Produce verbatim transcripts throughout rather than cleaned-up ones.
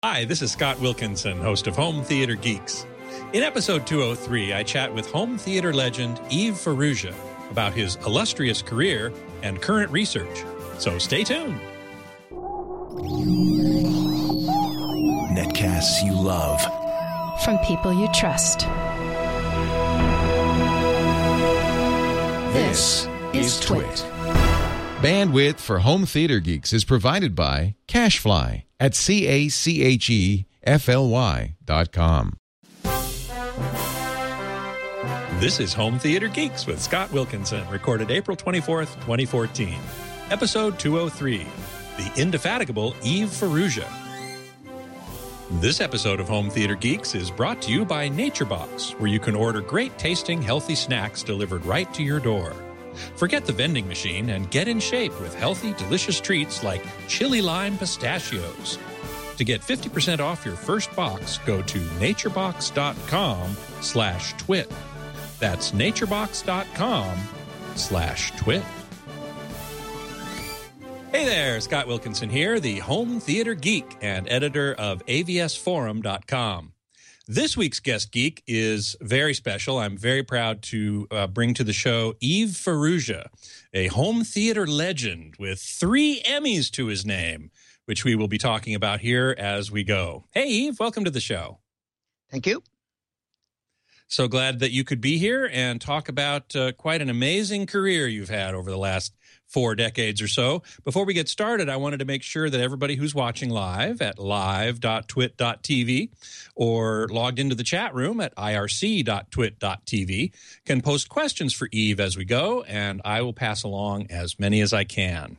Hi, this is Scott Wilkinson, host of Home Theater Geeks. In episode two oh three, I chat with home theater legend Yves Farrugia about his illustrious career and current research. So stay tuned. Netcasts you love. From people you trust. This is Twit. Bandwidth for Home Theater Geeks is provided by CacheFly at C A C H E F L Y dot com. This is Home Theater Geeks with Scott Wilkinson, recorded April twenty-fourth, twenty fourteen. Episode two oh three, The Indefatigable Yves Farrugia. This episode of Home Theater Geeks is brought to you by NatureBox, where you can order great tasting, healthy snacks delivered right to your door. Forget the vending machine and get in shape with healthy, delicious treats like chili lime pistachios. To get fifty percent off your first box, go to naturebox.com slash twit. That's naturebox.com slash twit. Hey there, Scott Wilkinson here, the home theater geek and editor of A V S forum dot com. This week's guest geek is very special. I'm very proud to uh, bring to the show Yves Farrugia, a home theater legend with three Emmys to his name, which we will be talking about here as we go. Hey, Yves, welcome to the show. Thank you. So glad that you could be here and talk about uh, quite an amazing career you've had over the last four decades or so. Before we get started, I wanted to make sure that everybody who's watching live at live dot twit dot t v or logged into the chat room at I R C dot twit dot t v can post questions for Yves as we go, and I will pass along as many as I can.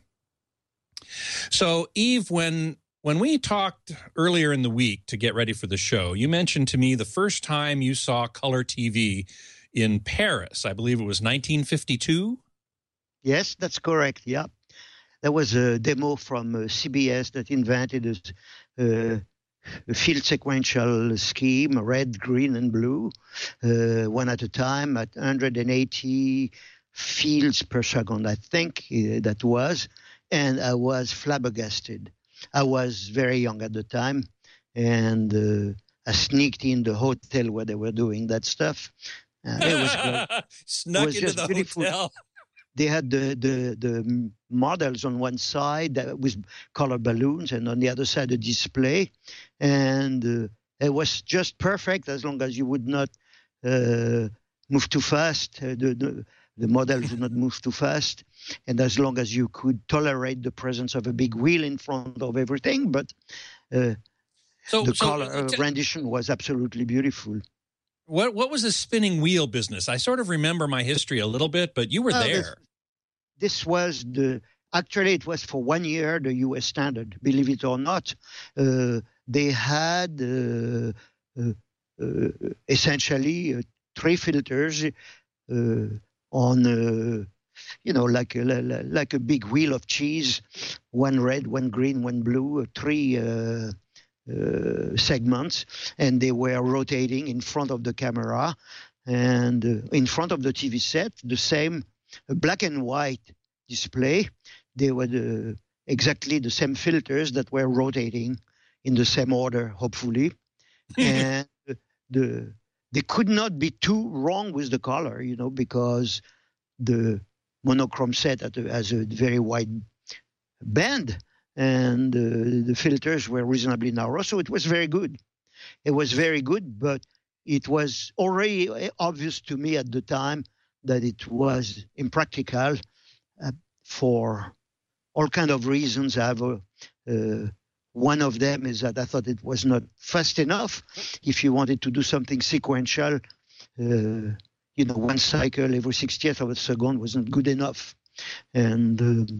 So, Yves, when when we talked earlier in the week to get ready for the show, you mentioned to me the first time you saw color T V in Paris. I believe it was nineteen fifty-two. Yes, that's correct. Yeah. There was a demo from uh, C B S that invented a, uh, a field sequential scheme, red, green, and blue, uh, one at a time at one hundred eighty fields per second, I think uh, that was. And I was flabbergasted. I was very young at the time, and uh, I sneaked in the hotel where they were doing that stuff. Uh, it was great. Snuck it was into just the beautiful. hotel. They had the, the, the models on one side that with color balloons, and on the other side a display. And uh, it was just perfect as long as you would not uh, move too fast. Uh, the, the, the models would not move too fast. And as long as you could tolerate the presence of a big wheel in front of everything. But uh, so, the so, color uh, t- rendition was absolutely beautiful. What what was the spinning wheel business? I sort of remember my history a little bit, but you were Uh, there. this- This was the, actually it was for one year the U S standard, believe it or not. Uh, they had uh, uh, uh, essentially uh, three filters uh, on, uh, you know, like a, like a big wheel of cheese, one red, one green, one blue, uh, three uh, uh, segments, and they were rotating in front of the camera and uh, in front of the T V set, the same a black and white display. They were the, exactly the same filters that were rotating in the same order, hopefully. And the they could not be too wrong with the color, you know, because the monochrome set has a very wide band, and uh, the filters were reasonably narrow. So it was very good. It was very good, but it was already obvious to me at the time that it was impractical uh, for all kind of reasons. I have a, uh, one of them is that I thought it was not fast enough. If you wanted to do something sequential, uh, you know, one cycle every sixtieth of a second wasn't good enough, and um,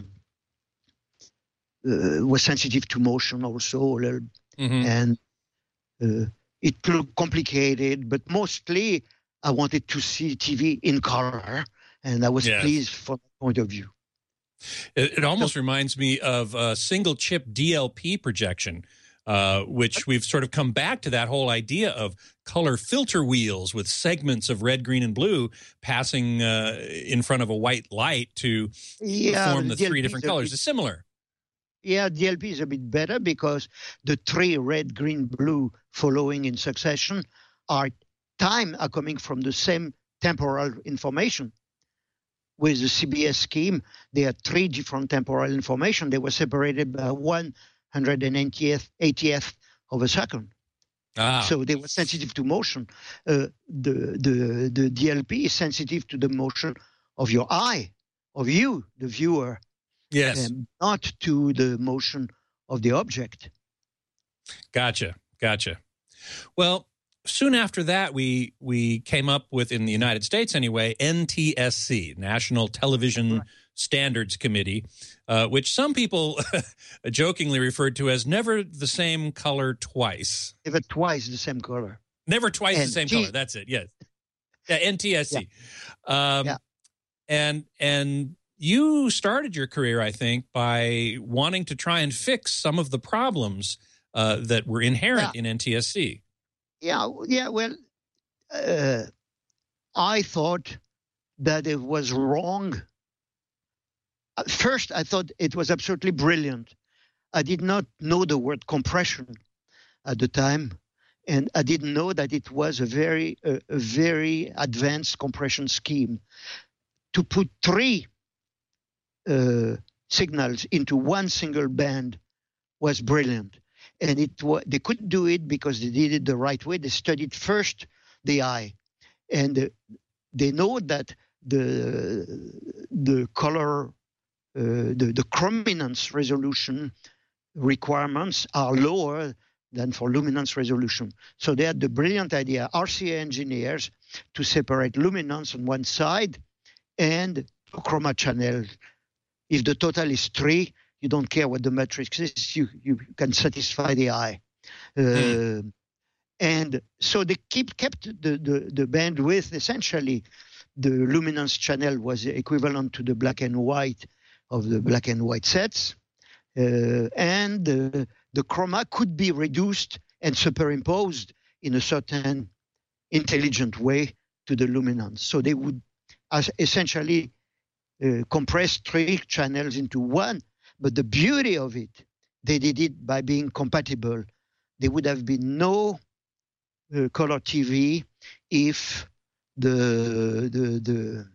uh, was sensitive to motion also, a little, Mm-hmm. and uh, it looked complicated, but mostly I wanted to see T V in color, and I was Yes. pleased from that point of view. It, it almost reminds me of a single chip D L P projection, uh, which we've sort of come back to that whole idea of color filter wheels with segments of red, green, and blue passing uh, in front of a white light to Yeah, form the D L P three is different a colors. bit- It's similar. yeah, D L P is a bit better because the three red, green, blue following in succession are time are coming from the same temporal information. With the C B S scheme, there are three different temporal information. They were separated by one hundred eightieth of a second. Ah. So they were sensitive to motion. Uh, the, the, the D L P is sensitive to the motion of your eye, of you, the viewer. Yes. And not to the motion of the object. Gotcha. Gotcha. Well, soon after that, we we came up with, in the United States anyway, N T S C, National Television right. Standards Committee, uh, which some people jokingly referred to as never the same color twice. Never twice the same color. Never twice N- the same T- color. That's it. Yes. Yeah, N T S C. Yeah. Um, yeah. And and you started your career, I think, by wanting to try and fix some of the problems uh, that were inherent yeah. in N T S C. Yeah, yeah. Well, uh, I thought that it was wrong. At first, I thought it was absolutely brilliant. I did not know the word compression at the time, and I didn't know that it was a very, uh, a very advanced compression scheme. To put three uh, signals into one single band was brilliant. And it was, they couldn't do it because they did it the right way. They studied first the eye. And uh, they know that the, the color, uh, the, the chrominance resolution requirements are lower than for luminance resolution. So they had the brilliant idea, R C A engineers, to separate luminance on one side and chroma channel. If the total is three, you don't care what the matrix is, you, you can satisfy the eye. Uh, mm. And so they keep kept the, the, the bandwidth. Essentially, the luminance channel was equivalent to the black and white of the black and white sets. Uh, and uh, the chroma could be reduced and superimposed in a certain intelligent way to the luminance. So they would as essentially uh, compress three channels into one. But the beauty of it, they did it by being compatible. There would have been no uh, color T V if the the the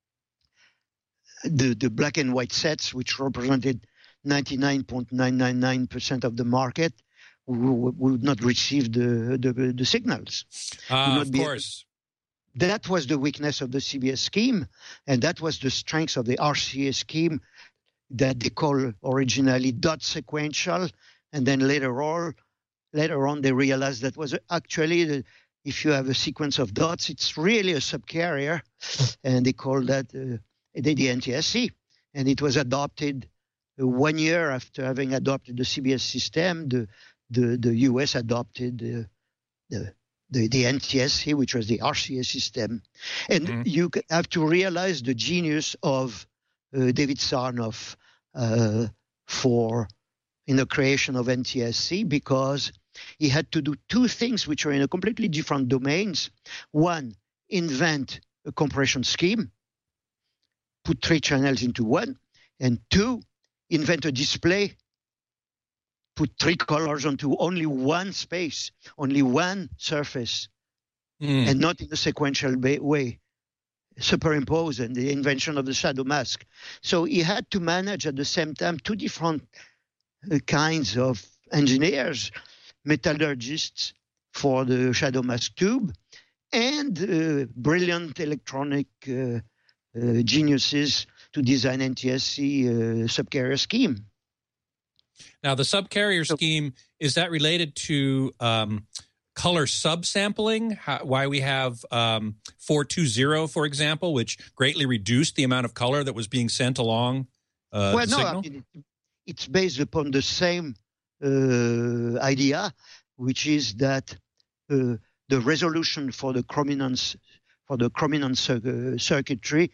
the, the black and white sets, which represented ninety-nine point nine nine nine percent of the market, would, would not receive the the, the signals. Ah, of course. Able, that was the weakness of the C B S scheme, and that was the strength of the R C A scheme that they call originally dot sequential, and then later on, later on they realized that was actually the, if you have a sequence of dots, it's really a subcarrier, and they call that uh, the N T S C, and it was adopted uh, one year after having adopted the C B S system. The the, the U S adopted uh, the, the the N T S C, which was the R C A system, and mm-hmm. you have to realize the genius of Uh, David Sarnoff uh, for in the creation of N T S C, because he had to do two things which are in a completely different domains. One, invent a compression scheme, put three channels into one, and two, invent a display, put three colors onto only one space, only one surface, mm. and not in a sequential way. Superimposed, and the invention of the shadow mask. So he had to manage at the same time two different uh, kinds of engineers, metallurgists for the shadow mask tube, and uh, brilliant electronic uh, uh, geniuses to design N T S C uh, subcarrier scheme. Now, the subcarrier so, scheme, is that related to um, color subsampling? How, why we have um, four two zero, for example, which greatly reduced the amount of color that was being sent along uh, well, the no, signal? I mean, it, it's based upon the same uh, idea, which is that uh, the resolution for the chrominance for the chrominance uh, circuitry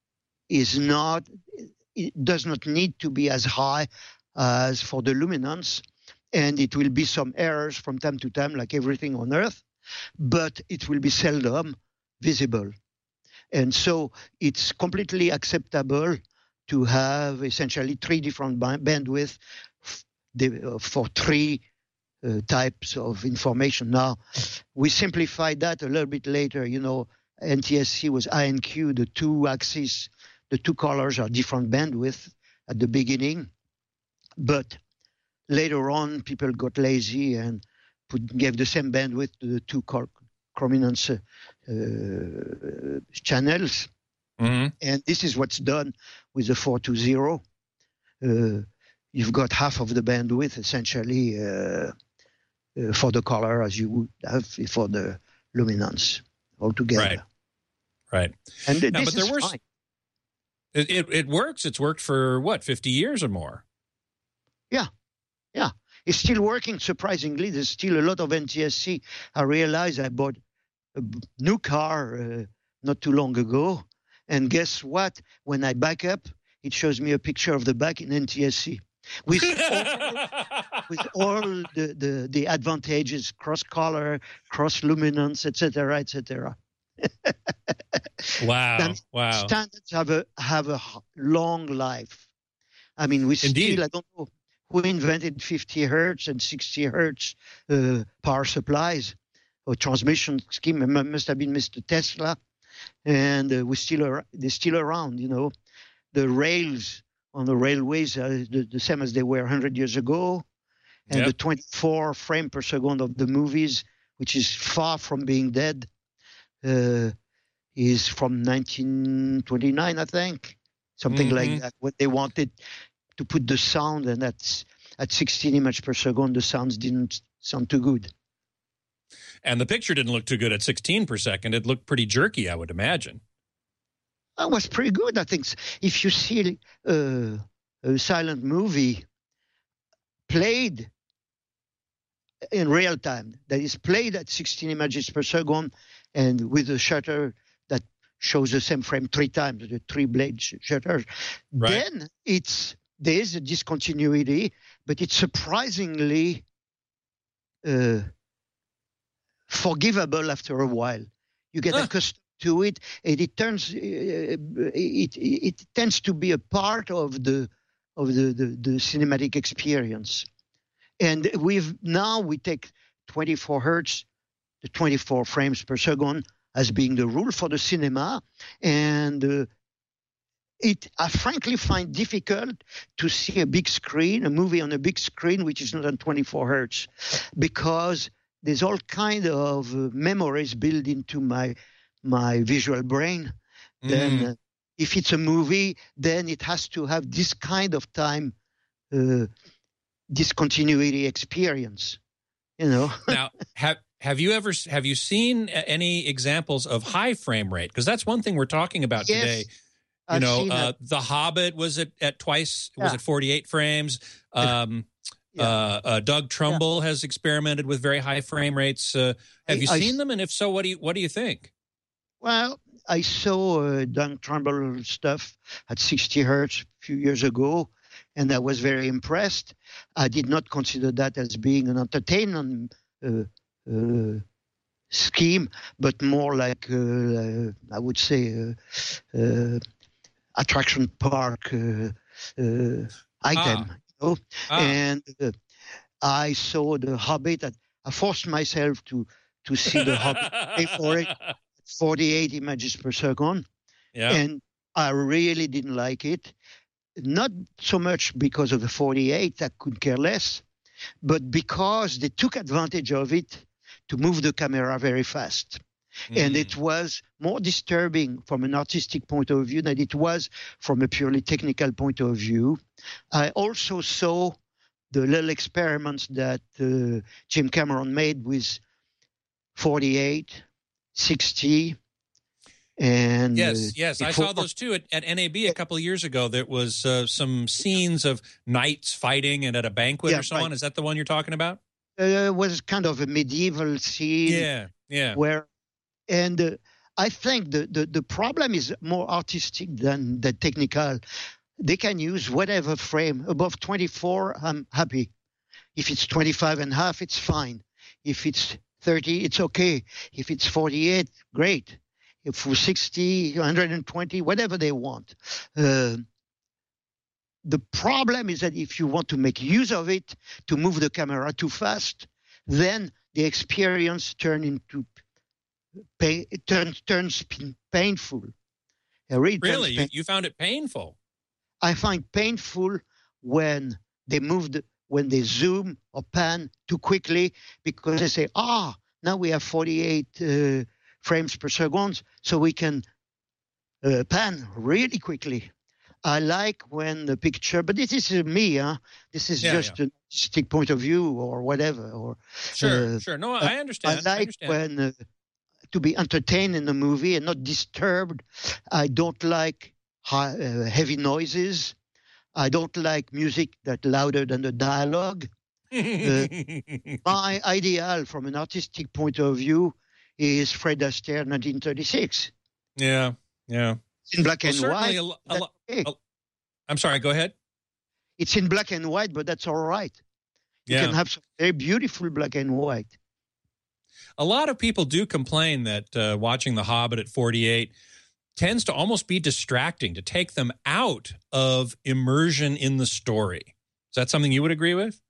is not, it does not need to be as high as for the luminance. And it will be some errors from time to time, like everything on Earth, but it will be seldom visible. And so it's completely acceptable to have essentially three different bandwidth they, uh, for three uh, types of information. Now, we simplified that a little bit later. You know, N T S C was I and Q, the two axes, the two colors are different bandwidth at the beginning. But later on, people got lazy and put, gave the same bandwidth to the two cor- chrominance uh, uh, channels. Mm-hmm. And this is what's done with the four two zero. Uh, you've got half of the bandwidth, essentially, uh, uh, for the color as you would have for the luminance altogether. Right. Right. And th- now, this but there is were, fine. it, it, it works. It's worked for, what, fifty years or more? Yeah. Yeah. It's still working, surprisingly. There's still a lot of N T S C. I realized I bought a b- new car uh, not too long ago. And guess what? When I back up, it shows me a picture of the back in N T S C with all, with all the, the, the advantages, cross-color, cross-luminance, et cetera, et cetera. Wow. Then Wow. Standards have a, have a h- long life. I mean, we Indeed. still, I don't know who invented fifty hertz and sixty hertz uh, power supplies or transmission scheme. It must have been Mister Tesla. And uh, we still are, they're still around, you know. The rails on the railways are the, the same as they were one hundred years ago. And Yep. the twenty-four frame per second of the movies, which is far from being dead, uh, is from nineteen twenty-nine, I think. Something Mhm. like that. When they wanted to put the sound, and that's at sixteen images per second, the sounds didn't sound too good. And the picture didn't look too good at sixteen per second. It looked pretty jerky, I would imagine. That was pretty good, I think. If you see uh, a silent movie played in real time, that is played at sixteen images per second, and with a shutter that shows the same frame three times, the three blade sh- shutters, Right. then it's there is a discontinuity, but it's surprisingly uh, forgivable after a while. You get Huh. accustomed to it, and it turns uh, it, it it tends to be a part of the of the, the, the cinematic experience. And we've now we take twenty-four hertz, the twenty-four frames per second, as being the rule for the cinema, and uh, it I frankly find difficult to see a big screen, a movie on a big screen which is not on twenty-four hertz, because there's all kind of uh, memories built into my my visual brain. Then, Mm. uh, if it's a movie, then it has to have this kind of time uh, discontinuity experience. You know. Now, have have you ever have you seen a- any examples of high frame rate? Because that's one thing we're talking about Yes, today. You I've know, seen uh, that. The Hobbit was at, at twice was Yeah. at forty-eight frames. Um, Yeah. uh, uh, Doug Trumbull has experimented with very high frame rates. Uh, have I- you I seen s- them? And if so, what do you what do you think? Well, I saw uh, Doug Trumbull stuff at sixty hertz a few years ago, and I was very impressed. I did not consider that as being an entertainment uh, uh, scheme, but more like, uh, I would say, uh, uh, attraction park uh, uh, item. Ah. You know? Ah. And uh, I saw The Hobbit. I, I forced myself to, to see The Hobbit, pay for it. forty-eight images per second, Yeah. and I really didn't like it. Not so much because of the forty-eight, I could care less, but because they took advantage of it to move the camera very fast. And Mm. it was more disturbing from an artistic point of view than it was from a purely technical point of view. I also saw the little experiments that uh, Jim Cameron made with forty-eight, sixty, and Yes, uh, yes, I before- saw those too at, at N A B a couple of years ago. There was uh, some scenes of knights fighting and at a banquet Yeah, or so right. on. Is that the one you're talking about? Uh, was kind of a medieval scene Yeah, yeah. where, and uh, I think the, the, the problem is more artistic than the technical. They can use whatever frame above twenty-four. I'm happy. If it's twenty-five and a half, it's fine. If it's thirty, it's okay. If it's forty-eight, great. If for sixty, one hundred twenty, whatever they want. Uh, the problem is that if you want to make use of it to move the camera too fast, then the experience turn into pain, it turns turns painful. It really, Really? You, pain- you found it painful? I find painful when they move the, when they zoom or pan too quickly, because they say, ah, now we have forty-eight uh, frames per second, so we can uh, pan really quickly. I like when the picture, but this is uh, me, huh? This is Yeah, just yeah. an artistic point of view or whatever. Or Sure, uh, sure. No, uh, I understand. I I like understand. when uh, to be entertained in the movie and not disturbed. I don't like high, uh, heavy noises. I don't like music that's louder than the dialogue. My ideal from an artistic point of view is Fred Astaire, nineteen thirty-six. yeah, yeah. It's in black Well, and certainly white. a lo- a That's lo- okay. a- I'm sorry, go ahead. It's in black and white, but that's all right. You Yeah. can have some very beautiful black and white. A lot of people do complain that uh, watching The Hobbit at forty-eight tends to almost be distracting, to take them out of immersion in the story. Is that something you would agree with?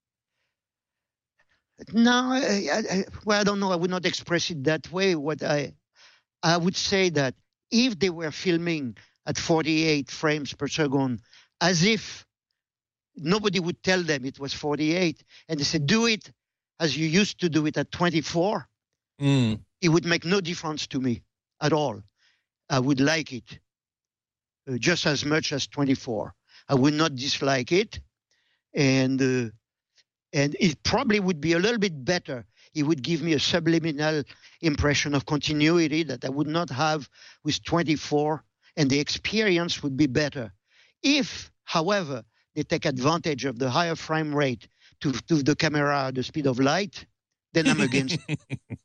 No, I, I, well, I don't know. I would not express it that way. What I, I would say that if they were filming at forty-eight frames per second, as if nobody would tell them it was forty-eight, and they said, do it as you used to do it at twenty-four, Mm. it would make no difference to me at all. I would like it uh, just as much as twenty-four. I would not dislike it. And uh, and it probably would be a little bit better. It would give me a subliminal impression of continuity that I would not have with twenty-four, and the experience would be better. If, however, they take advantage of the higher frame rate to, to the camera at the speed of light, then I'm against it.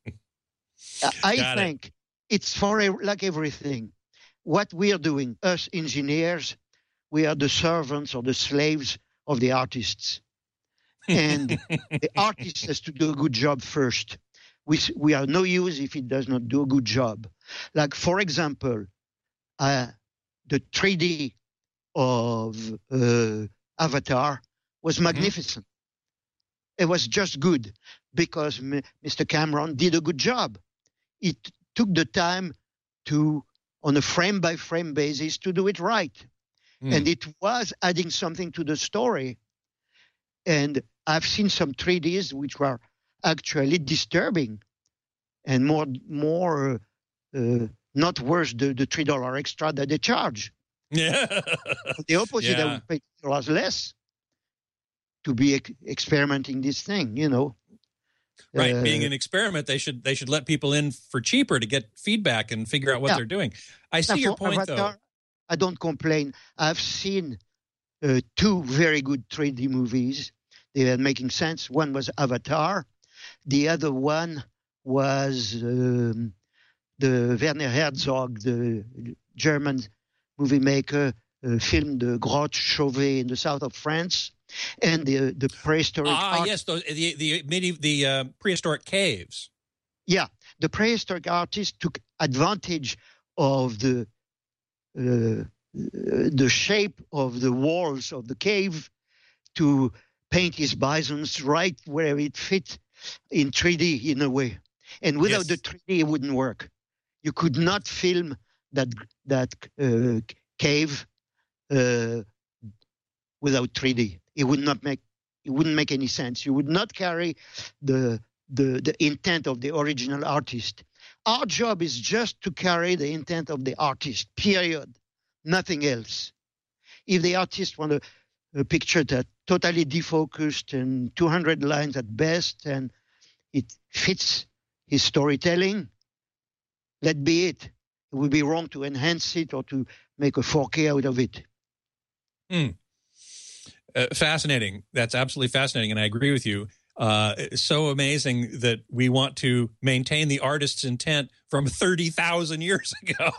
I Got it. think it's for a, like everything. What we are doing, us engineers, we are the servants or the slaves of the artists. And the artist has to do a good job first. We, we are no use if he does not do a good job. Like, for example, uh, the three D of uh, Avatar was magnificent. It was just good because M- Mister Cameron did a good job. It took the time to, on a frame-by-frame basis, to do it right. Mm. And it was adding something to the story. And I've seen some three Ds which were actually disturbing and more, more uh, not worth the, the three dollars extra that they charge. Yeah. The opposite, Yeah. I would pay two dollars less to be ex- experimenting this thing, you know. Right, Uh, being an experiment, they should they should let people in for cheaper to get feedback and figure out what Yeah. they're doing. I see now your for point, Avatar, though. I don't complain. I've seen uh, two very good three D movies. They are making sense. One was Avatar. The other one was um, the Werner Herzog, the German movie maker, uh, filmed the Grotte Chauvet in the south of France, and the the prehistoric Ah, art. yes, those, the the medi- the uh, prehistoric caves. Yeah, the prehistoric artist took advantage of the uh, the shape of the walls of the cave to paint his bisons right where it fit in three D in a way. And without Yes. the three D, it wouldn't work. You could not film that that uh, cave uh, without three D. It would not make it wouldn't make any sense. You would not carry the the the intent of the original artist. Our job is just to carry the intent of the artist. Period. Nothing else. If the artist want a, a picture that totally defocused and two hundred lines at best, and it fits his storytelling, let be it. It would be wrong to enhance it or to make a four K out of it. Mm. Uh, fascinating. That's absolutely fascinating, and I agree with you. Uh, it's so amazing that we want to maintain the artist's intent from thirty thousand years ago.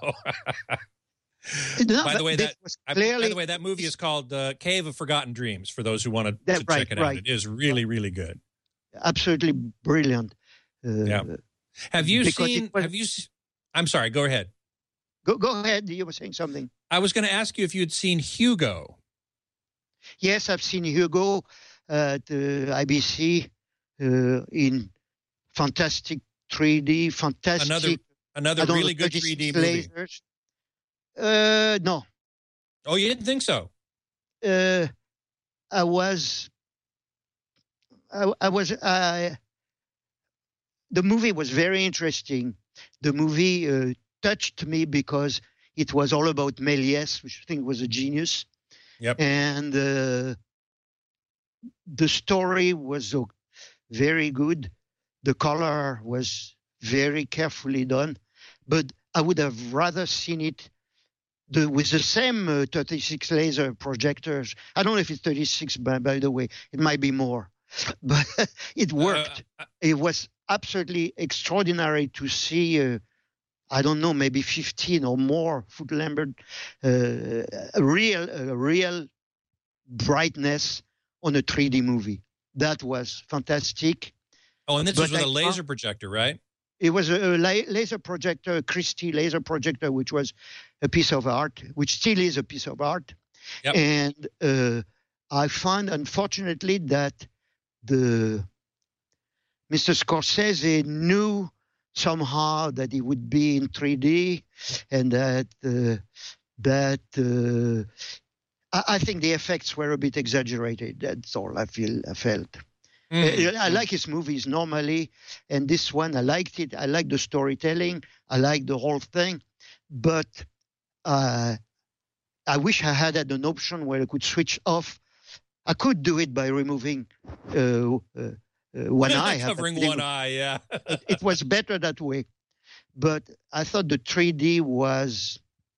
No, By the but way, this that was I- clearly by the way, that movie is called uh, Cave of Forgotten Dreams. For those who want to, That- to right, check it out, right. it is really, really good. absolutely brilliant. Uh, Yeah. Have you Because it seen? was- Have you? s- I'm sorry. Go ahead. Go, go ahead. You were saying something. I was going to ask you if you had seen Hugo. Yes, I've seen Hugo at uh, I B C uh, in fantastic three D, fantastic. Another another really know, good three D movie. Lasers. Uh, no. Oh, you didn't think so? Uh, I was. I, I was. Uh, the movie was very interesting. The movie uh, touched me because it was all about Méliès, which I think was a genius. Yep. And uh, the story was uh, very good. The color was very carefully done, but I would have rather seen it the, with the same uh, thirty-six laser projectors. I don't know if it's thirty-six, by, by the way. It might be more, but it worked. Uh, uh, it was absolutely extraordinary to see, uh, I don't know, maybe fifteen or more foot Lambert, uh, a real, a real brightness on a three D movie. That was fantastic. Oh, and this but was with I a laser projector, right? It was a, a laser projector, a Christie laser projector, which was a piece of art, which still is a piece of art. Yep. And uh, I found, unfortunately, that the Mister Scorsese knew somehow that he would be in three D, and that uh, that uh, I, I think the effects were a bit exaggerated. That's all I feel. I felt. Mm. I like his movies normally, and this one I liked it. I like the storytelling. I like the whole thing, but uh, I wish I had, had an option where I could switch off. I could do it by removing uh, uh, uh, one eye, covering one eye. Yeah, it, it was better that way. But I thought the three D was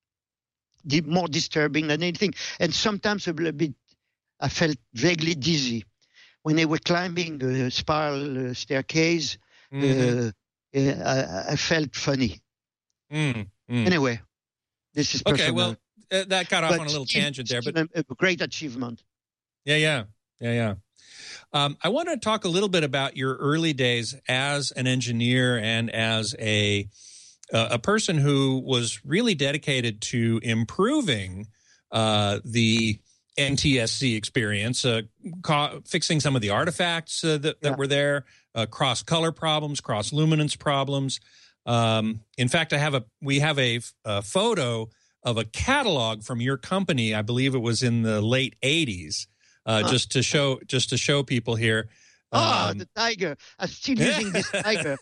more disturbing than anything, and sometimes a little bit. I felt vaguely dizzy. When they were climbing the spiral uh, staircase, mm-hmm. uh, uh, I, I felt funny. Mm, mm. Anyway, this is personal. Okay. Well, uh, that got off but on a little tangent there, but a, a great achievement. Yeah, yeah, yeah, yeah. Um, I want to talk a little bit about your early days as an engineer and as a uh, a person who was really dedicated to improving uh, the N T S C experience, uh, ca- fixing some of the artifacts uh, that, that yeah. were there, uh, cross color problems, cross luminance problems. Um, in fact, I have a we have a, a photo of a catalog from your company. I believe it was in the late eighties, uh, huh. just to show just to show people here. Oh, um, the tiger! I'm still using this tiger.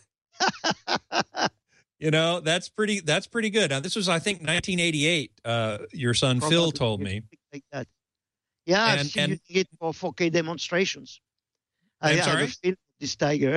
You know, that's pretty. That's pretty good. Now, this was, I think, nineteen eighty-eight. Uh, your son Probably Phil told me. Like that. Yeah, and, I've seen and, using it for four K demonstrations. I have a film of this tiger.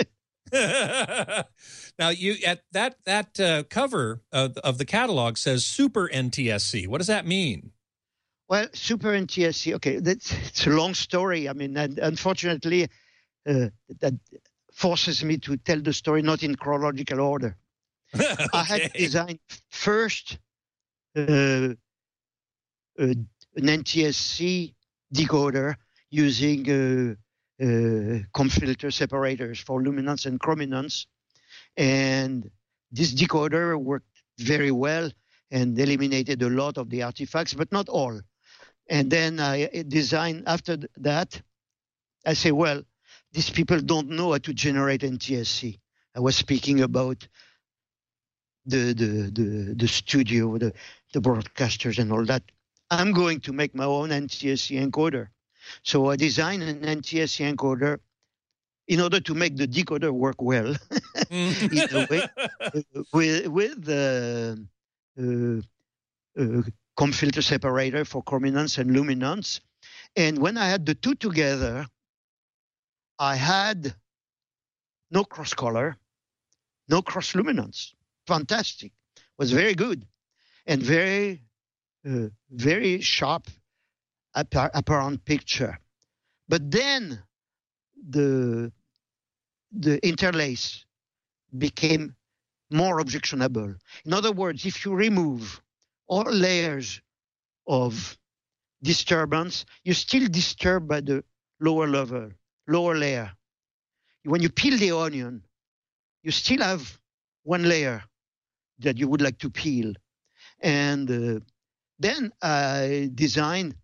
Now, you at that that uh, cover of, of the catalog says Super N T S C. What does that mean? Well, Super N T S C. Okay, that's it's a long story. I mean, and unfortunately, uh, that forces me to tell the story not in chronological order. Okay. I had designed first uh, uh, an N T S C decoder using uh, uh, comb filter separators for luminance and chrominance. And this decoder worked very well and eliminated a lot of the artifacts, but not all. And then I designed, after that, I say, well, these people don't know how to generate N T S C. I was speaking about the the the, the studio, the, the broadcasters and all that. I'm going to make my own N T S C encoder. So I designed an N T S C encoder in order to make the decoder work well, in a way, uh, with, with the uh, uh, comb filter separator for chrominance and luminance. And when I had the two together, I had no cross color, no cross luminance. Fantastic. Was very good and very Uh, very sharp apparent picture. But then the the interlace became more objectionable. In other words, if you remove all layers of disturbance, you're still disturbed by the lower level, lower layer. When you peel the onion, you still have one layer that you would like to peel. And uh, then I designed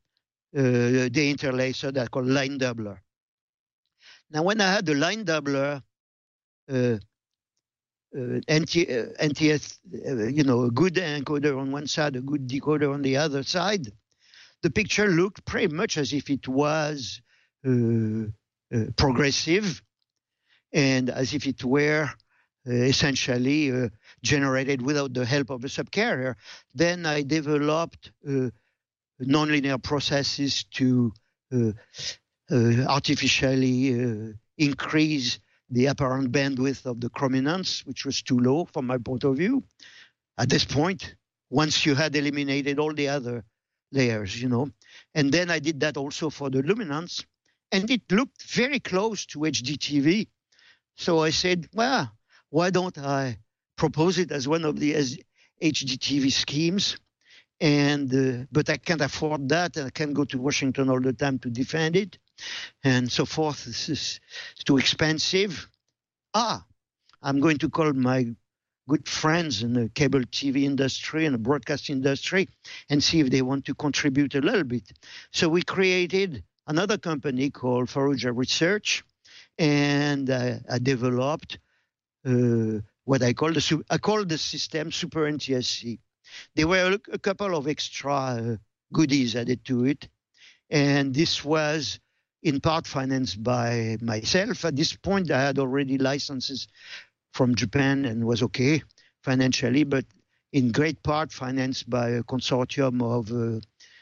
uh, the interlacer that called line doubler. Now, when I had the line doubler, uh, uh, N T, uh, N T S, uh, you know, a good encoder on one side, a good decoder on the other side, the picture looked pretty much as if it was uh, uh, progressive and as if it were uh, essentially uh, generated without the help of a subcarrier. Then I developed uh, nonlinear processes to uh, uh, artificially uh, increase the apparent bandwidth of the chrominance, which was too low from my point of view. At this point, once you had eliminated all the other layers, you know. And then I did that also for the luminance, and it looked very close to H D T V. So I said, well, why don't I propose it as one of the H D T V schemes? And uh, but I can't afford that, and I can't go to Washington all the time to defend it, and so forth. This is too expensive. Ah, I'm going to call my good friends in the cable T V industry and the broadcast industry and see if they want to contribute a little bit. So we created another company called Faruja Research, and uh, I developed uh, what I call the I call the system Super N T S C. There were a, a couple of extra uh, goodies added to it, and this was in part financed by myself. At this point, I had already licenses from Japan and was okay financially, but in great part financed by a consortium of uh,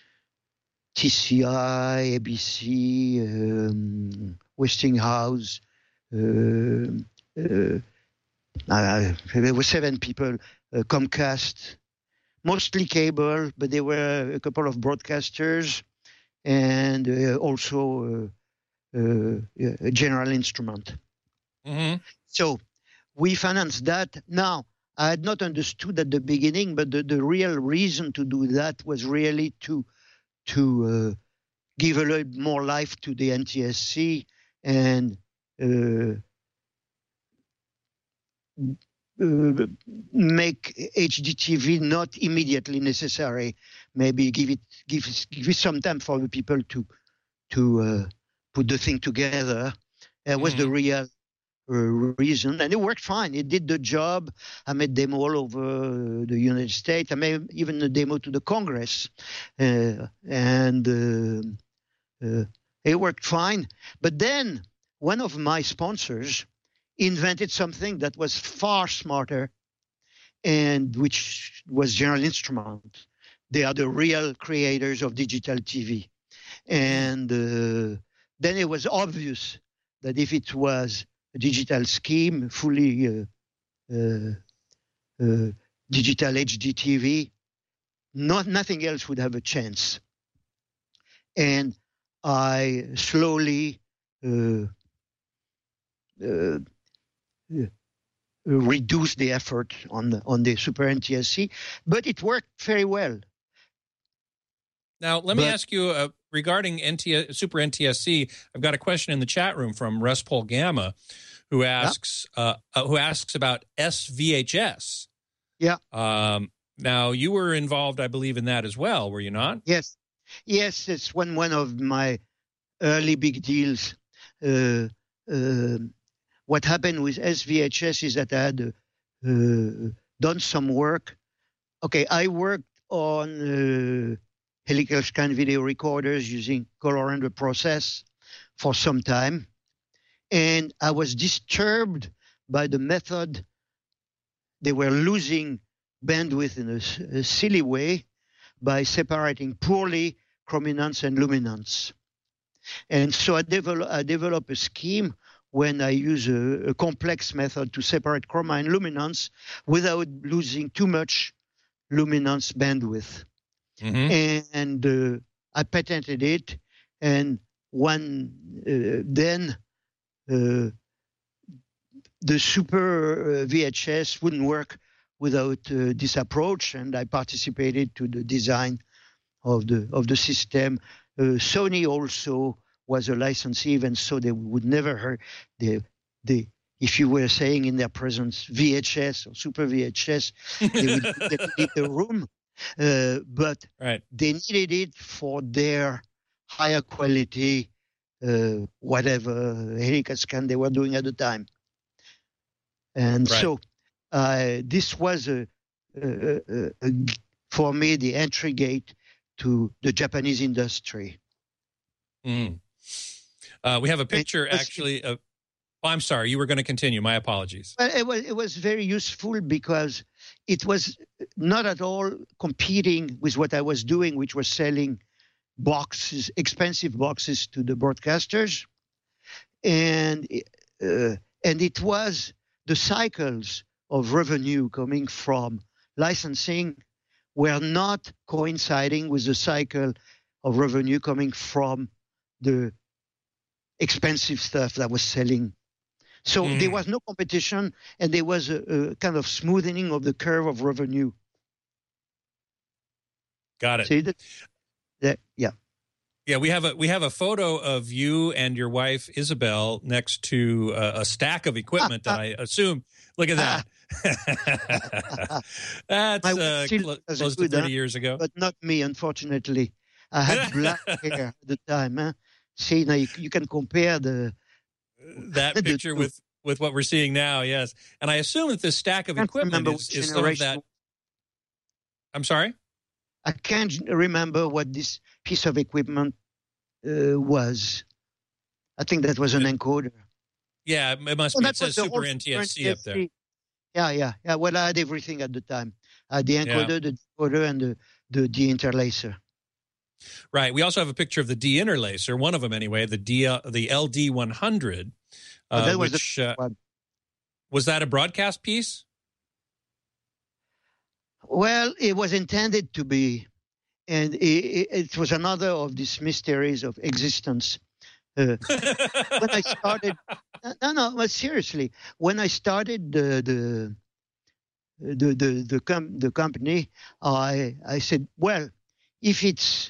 T C I, A B C, um, Westinghouse. Uh, uh, uh, there were seven people, uh, Comcast, mostly cable, but there were a couple of broadcasters and uh, also uh, uh, a General Instrument. Mm-hmm. So we financed that. Now, I had not understood at the beginning, but the, the real reason to do that was really to to uh, give a little more life to the N T S C and uh, uh, make H D T V not immediately necessary. Maybe give it give give it some time for the people to to uh, put the thing together. That was mm-hmm. the real Uh, reason, and it worked fine. It did the job. I made demo all over the United States. I made even a demo to the Congress, uh, and uh, uh, it worked fine. But then one of my sponsors invented something that was far smarter, and which was General Instrument. They are the real creators of digital T V, and uh, then it was obvious that if it was digital scheme, fully uh, uh, uh, digital H D T V, not, nothing else would have a chance. And I slowly uh, uh, uh, reduced the effort on the, on the Super N T S C, but it worked very well. Now, let but, me ask you uh, regarding N T, Super N T S C. I've got a question in the chat room from Respol Gamma, who asks yeah. uh, uh, who asks about S V H S. Yeah. Um, now, you were involved, I believe, in that as well, were you not? Yes. Yes, it's one one of my early big deals. Uh, uh, what happened with S V H S is that I had uh, done some work. Okay, I worked on Uh, helical scan video recorders using color render process for some time. And I was disturbed by the method. They were losing bandwidth in a, a silly way by separating poorly chrominance and luminance. And so I, develop, I developed a scheme when I use a, a complex method to separate chroma and luminance without losing too much luminance bandwidth. Mm-hmm. And uh, I patented it, and one uh, then uh, the Super uh, V H S wouldn't work without uh, this approach, and I participated to the design of the of the system. Uh, Sony also was a licensee, even so they would never hurt the the. If you were saying in their presence V H S or Super V H S, they would, they would leave the room. Uh, but right. they needed it for their higher quality, uh, whatever helical scan they were doing at the time. And Right. so uh, this was, a, a, a, a, for me, the entry gate to the Japanese industry. Mm. Uh, we have a picture, was, actually, of... Oh, I'm sorry. You were going to continue. My apologies. Well, it was, it was very useful because it was not at all competing with what I was doing, which was selling boxes, expensive boxes to the broadcasters. And, uh, and it was the cycles of revenue coming from licensing were not coinciding with the cycle of revenue coming from the expensive stuff that was selling. So mm. there was no competition, and there was a, a kind of smoothing of the curve of revenue. Got it. See that? that yeah. Yeah, we have a we have a photo of you and your wife Isabel next to a, a stack of equipment that I assume. Look at that. That's uh, cl- close to thirty years ago. But not me, unfortunately. I had black hair at the time. Huh? See, now you, you can compare the that picture the with with what we're seeing now. Yes, and I assume that this stack of equipment is, is some of that. I'm sorry. I can't remember what this piece of equipment uh, was. I think that was an encoder. Yeah, it must oh, be. It says Super N T S C up there. Yeah, yeah, yeah. Well, I had everything at the time. I had the encoder, yeah. the decoder, and the, the de-interlacer. Right. We also have a picture of the de-interlacer, one of them anyway, the D, uh, the L D one hundred. Uh, oh, that was, which, uh, was that a broadcast piece? Well, it was intended to be, and it, it was another of these mysteries of existence. Uh, when I started, no, no, but seriously, when I started the the the the the, com- the company, I I said, well, if it's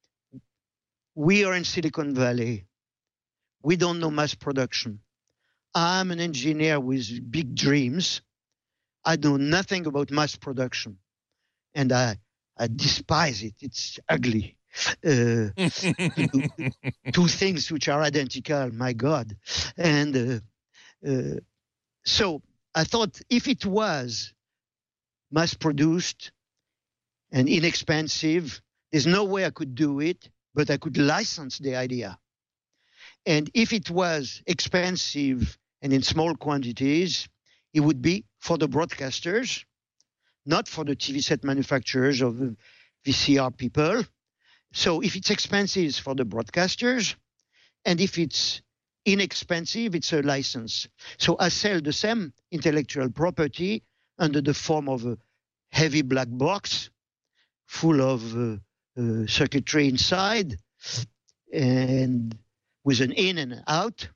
we are in Silicon Valley, we don't know mass production. I'm an engineer with big dreams. I know nothing about mass production. And I, I despise it. It's ugly. Uh, two, two things which are identical, my God. And uh, uh, so I thought if it was mass-produced and inexpensive, there's no way I could do it, but I could license the idea. And if it was expensive and in small quantities, it would be for the broadcasters, not for the T V set manufacturers or the V C R people. So if it's expensive, it's for the broadcasters. And if it's inexpensive, it's a license. So I sell the same intellectual property under the form of a heavy black box full of uh, uh, circuitry inside and with an in and out.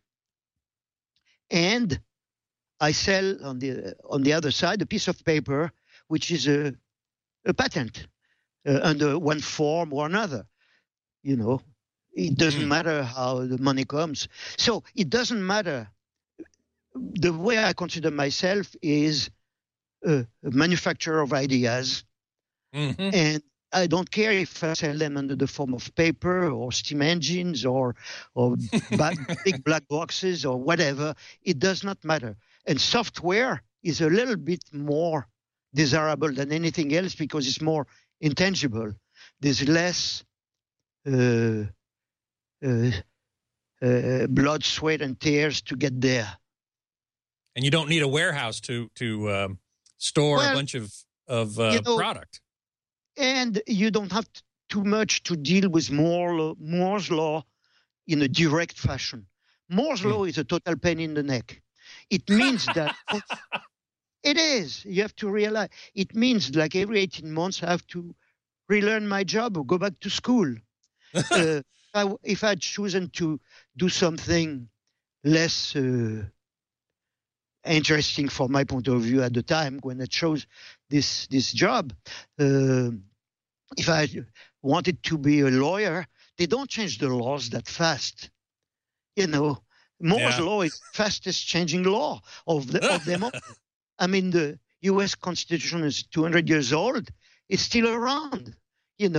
And I sell on the on the other side a piece of paper, which is a, a patent uh, under one form or another. You know, it doesn't matter how the money comes. So it doesn't matter. The way I consider myself is a, a manufacturer of ideas. Mm-hmm. And I don't care if I sell them under the form of paper or steam engines or, or big black boxes or whatever. It does not matter. And software is a little bit more desirable than anything else because it's more intangible. There's less uh, uh, uh, blood, sweat, and tears to get there. And you don't need a warehouse to to um, store well, a bunch of of uh, you know, product. And you don't have too much to deal with Moore, Moore's law in a direct fashion. Moore's mm. law is a total pain in the neck. It means that it is. You have to realize it means like every eighteen months I have to relearn my job or go back to school. uh, I, if I'd chosen to do something less uh, interesting from my point of view at the time when I chose this this job, uh, if I wanted to be a lawyer, they don't change the laws that fast. You know, Moore's yeah. law is the fastest changing law of, the, of them all. I mean, the U S Constitution is two hundred years old. It's still around. You know,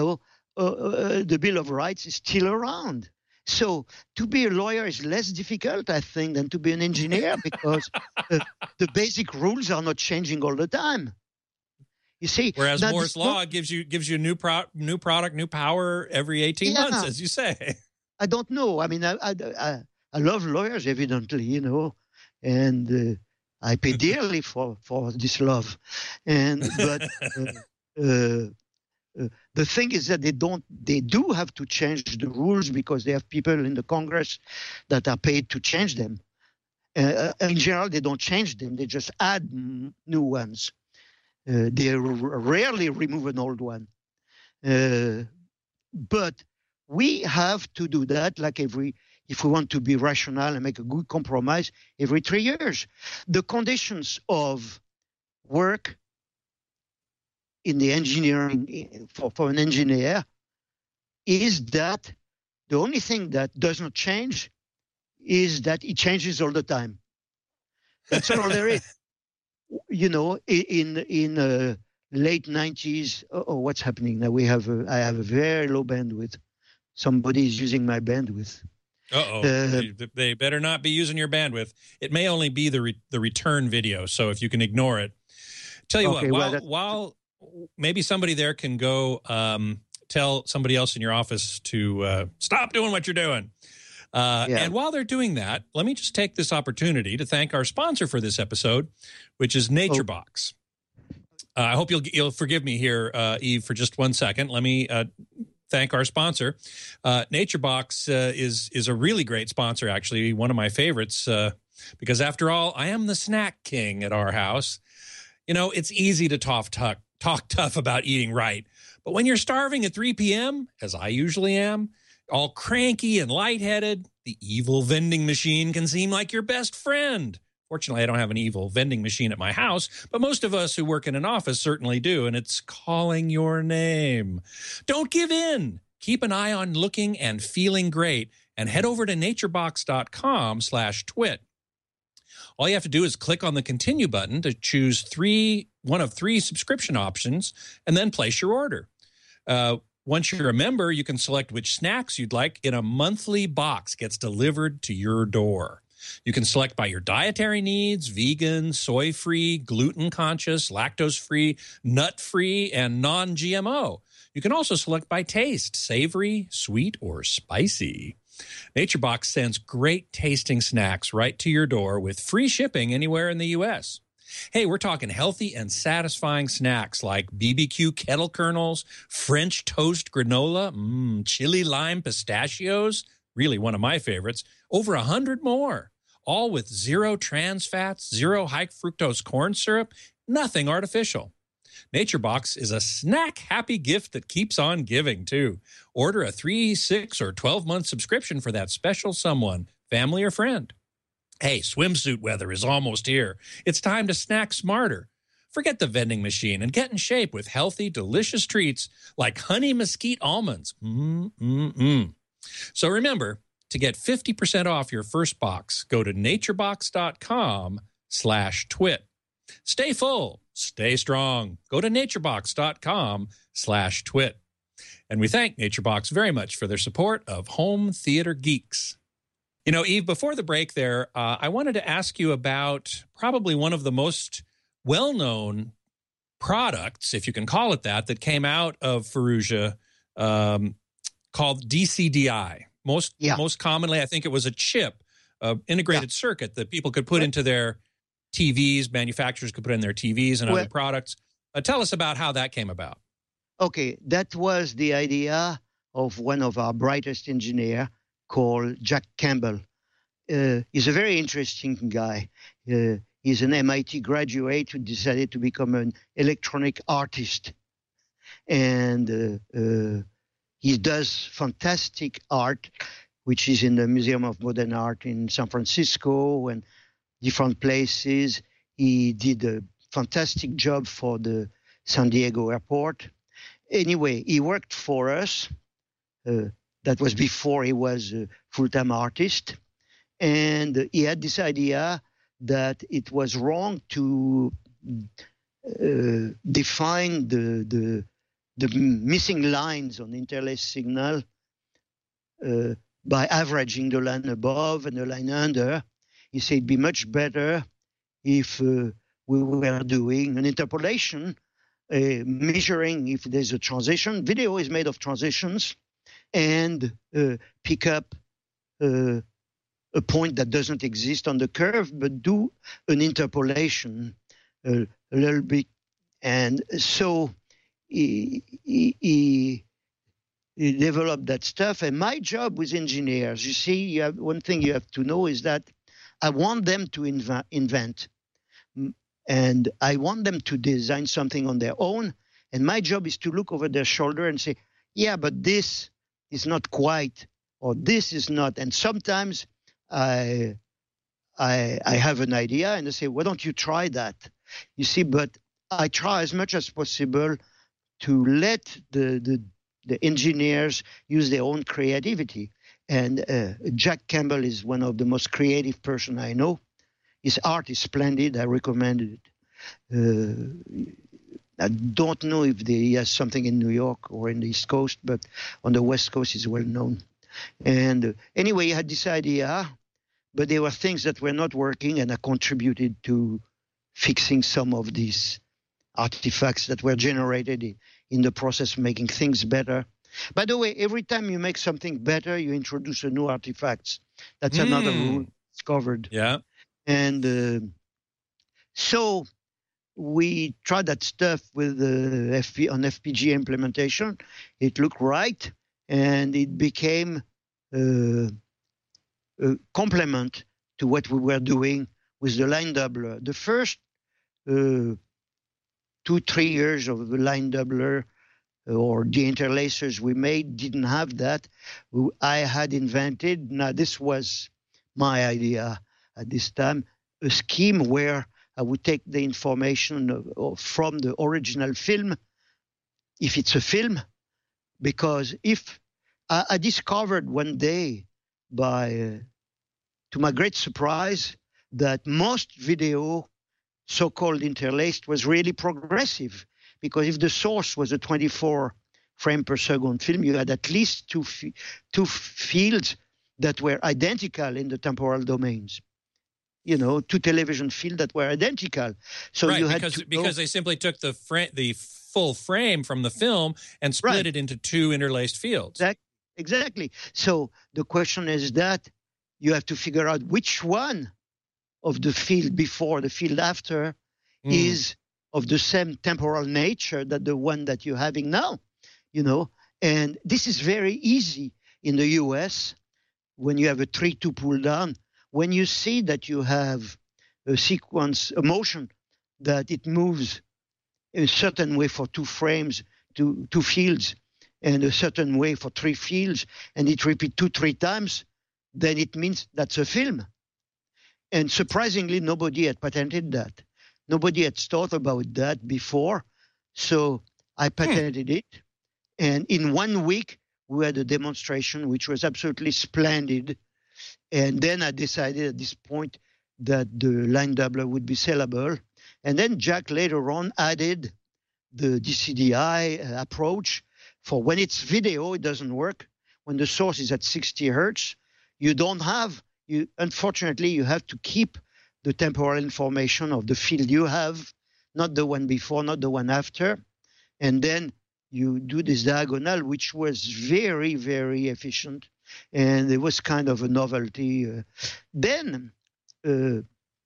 uh, uh, the Bill of Rights is still around. So to be a lawyer is less difficult, I think, than to be an engineer because uh, the basic rules are not changing all the time. You see, whereas now Moore's this- law gives you gives you a new pro, new product, new power every eighteen Yeah. months, as you say. I don't know. I mean, I I, I, I love lawyers, evidently, you know, and uh, I pay dearly for, for this love. And but uh, uh, uh, the thing is that they don't. They do have to change the rules because they have people in the Congress that are paid to change them. Uh, in general, they don't change them. They just add m- new ones. Uh, they r- rarely remove an old one. Uh, but we have to do that like every, if we want to be rational and make a good compromise, every three years. The conditions of work in the engineering, for, for an engineer, is that the only thing that does not change is that it changes all the time. That's all there is. You know, in in uh, late nineties, oh, what's happening now? We have a, I have a very low bandwidth. Somebody is using my bandwidth. Uh-oh. Uh, they, they better not be using your bandwidth. It may only be the re, the return video, so if you can ignore it. Tell you Okay, what, well, while, that- while maybe somebody there can go um, tell somebody else in your office to uh, stop doing what you're doing. Uh, Yeah. And while they're doing that, let me just take this opportunity to thank our sponsor for this episode, which is NatureBox. Uh, I hope you'll you'll forgive me here, uh, Eve, for just one second. Let me uh, thank our sponsor. Uh, NatureBox uh, is is a really great sponsor, actually, one of my favorites, uh, because after all, I am the snack king at our house. You know, it's easy to talk, talk, talk tough about eating right, but when you're starving at three p.m., as I usually am, all cranky and lightheaded, the evil vending machine can seem like your best friend. Fortunately, I don't have an evil vending machine at my house, but most of us who work in an office certainly do, and it's calling your name. Don't give in. Keep an eye on looking and feeling great, and head over to naturebox.com slash twit. All you have to do is click on the continue button to choose three, one of three subscription options, and then place your order. Uh, Once you're a member, you can select which snacks you'd like in a monthly box gets delivered to your door. You can select by your dietary needs, vegan, soy-free, gluten-conscious, lactose-free, nut-free, and non-G M O. You can also select by taste, savory, sweet, or spicy. NatureBox sends great tasting snacks right to your door with free shipping anywhere in the U S. Hey, we're talking healthy and satisfying snacks like B B Q kettle kernels, French toast granola, mm, chili lime pistachios, really one of my favorites, over a hundred more, all with zero trans fats, zero high fructose corn syrup, nothing artificial. NatureBox is a snack-happy gift that keeps on giving, too. Order a three, six, or twelve-month subscription for that special someone, family or friend. Hey, swimsuit weather is almost here. It's time to snack smarter. Forget the vending machine and get in shape with healthy, delicious treats like honey mesquite almonds. Mm-mm-mm. So remember, to get fifty percent off your first box, go to naturebox.com slash twit. Stay full, stay strong. Go to naturebox.com slash twit. And we thank NatureBox very much for their support of Home Theater Geeks. You know, Eve, before the break there, uh, I wanted to ask you about probably one of the most well-known products, if you can call it that, that came out of Faurecia, um, called D C D I. Most Yeah. most commonly, I think it was a chip, uh, integrated circuit that people could put Right. into their T Vs, manufacturers could put in their T Vs and Well- other products. Uh, tell us about how that came about. Okay, that was the idea of one of our brightest engineer called Jack Campbell. Uh, he's a very interesting guy. Uh, he's an M I T graduate who decided to become an electronic artist. And uh, uh, he does fantastic art, which is in the Museum of Modern Art in San Francisco and different places. He did a fantastic job for the San Diego airport. Anyway, he worked for us. Uh, that was before he was a full-time artist. And he had this idea that it was wrong to uh, define the, the, the missing lines on interlaced signal uh, by averaging the line above and the line under. He said it'd be much better if uh, we were doing an interpolation, uh, measuring if there's a transition. Video is made of transitions, and uh, pick up uh, a point that doesn't exist on the curve, but do an interpolation uh, a little bit. And so he, he, he, he developed that stuff. And my job with engineers, you see, you have, one thing you have to know is that I want them to inv- invent. And I want them to design something on their own. And my job is to look over their shoulder and say, yeah, but this is not quite, or this is not. And sometimes I, I, I have an idea and I say, why don't you try that? You see, but I try as much as possible to let the, the, the engineers use their own creativity. And uh, Jack Campbell is one of the most creative person I know. His art is splendid. I recommend it. Uh, I don't know if he has something in New York or in the East Coast, but on the West Coast he's well known. And uh, anyway, he had this idea, but there were things that were not working, and I contributed to fixing some of these artifacts that were generated in, in the process of making things better. By the way, every time you make something better, you introduce a new artifacts. That's mm. another rule discovered. Yeah. And uh, so we tried that stuff with uh, F P, on F P G A implementation. It looked right, and it became uh, a complement to what we were doing with the line doubler. The first uh, two, three years of the line doubler or the interlacers we made didn't have that. I had invented, now this was my idea at this time, a scheme where I would take the information of, of, from the original film, if it's a film, because if I, I discovered one day, by uh, to my great surprise, that most video, so-called interlaced, was really progressive. Because if the source was a twenty-four frame per second film, you had at least two f- two fields that were identical in the temporal domains. You know, two television fields that were identical. So right, you had because, to because they simply took the fra- the full frame from the film and split right. it into two interlaced fields. Exactly. Exactly. So the question is that you have to figure out which one of the field before, the field after, mm. is of the same temporal nature that the one that you're having now, you know. And this is very easy in the U S when you have a three two pull down. When you see that you have a sequence, a motion, that it moves in a certain way for two frames, two, two fields, and a certain way for three fields, and it repeats two, three times, then it means that's a film. And surprisingly, nobody had patented that. Nobody had thought about that before. So I patented hmm. it. And in one week, we had a demonstration, which was absolutely splendid. And then I decided at this point that the line doubler would be sellable. And then Jack later on added the D C D I approach. For when it's video, it doesn't work. When the source is at sixty hertz, you don't have, you unfortunately, you have to keep the temporal information of the field you have, not the one before, not the one after. And then you do this diagonal, which was very, very efficient. And it was kind of a novelty. Uh, then uh,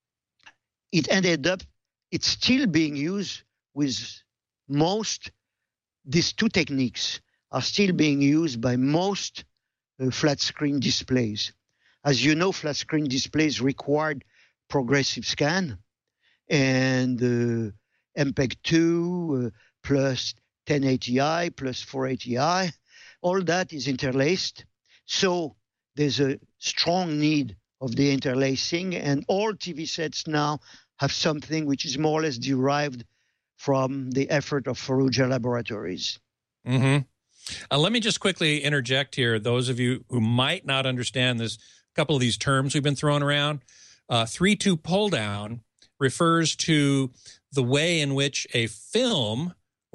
it ended up, it's still being used with most, these two techniques are still being used by most uh, flat screen displays. As you know, flat screen displays required progressive scan, and uh, M P E G two uh, plus ten eighty i plus four eighty i, all that is interlaced. So there's a strong need of the interlacing, and all T V sets now have something which is more or less derived from the effort of Farrugia Laboratories. Mm-hmm. Uh, let me just quickly interject here. Those of you who might not understand this, a couple of these terms we've been throwing around. Uh, three two pull down refers to the way in which a film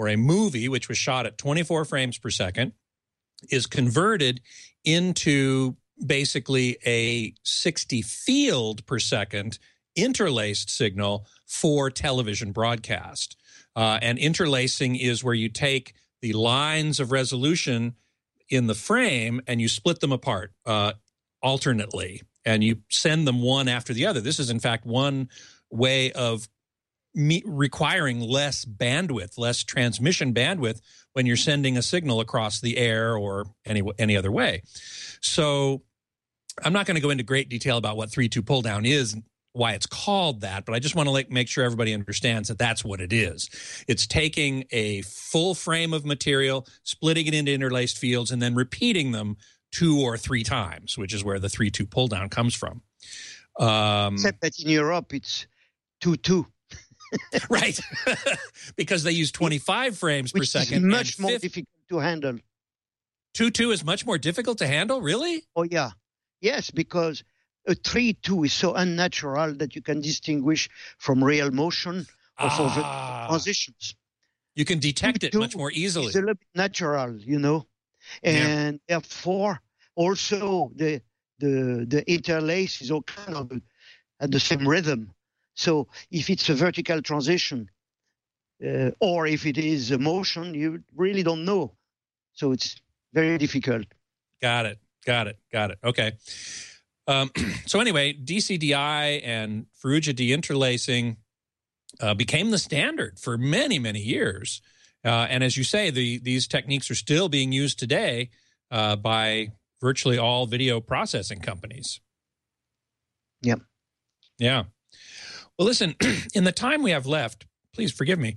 or a movie, which was shot at twenty-four frames per second, is converted into basically a sixty field per second interlaced signal for television broadcast. Uh, and interlacing is where you take the lines of resolution in the frame and you split them apart uh, alternately, and you send them one after the other. This is, in fact, one way of me requiring less bandwidth, less transmission bandwidth when you're sending a signal across the air or any any other way. So I'm not going to go into great detail about what three two pull down is, why it's called that, but I just want to like make sure everybody understands that that's what it is. It's taking a full frame of material, splitting it into interlaced fields, and then repeating them two or three times, which is where the three two pull down comes from. Um, Except that in Europe, it's two two. Right, because they use twenty-five frames Which per second. is much and more fifty difficult to handle. two two is much more difficult to handle, really? Oh, yeah. Yes, because a three two is so unnatural that you can distinguish from real motion or for Ah. transitions. You can detect it two much more easily. It's a little bit natural, you know, and therefore also the the the interlace is all kind of at the same rhythm. So if it's a vertical transition uh, or if it is a motion, you really don't know. So it's very difficult. Got it. Got it. Got it. Okay. Um, so anyway, D C D I and Farrugia deinterlacing uh, became the standard for many, many years. Uh, and as you say, the these techniques are still being used today uh, by virtually all video processing companies. Yep. Yeah. Well, listen, in the time we have left, please forgive me.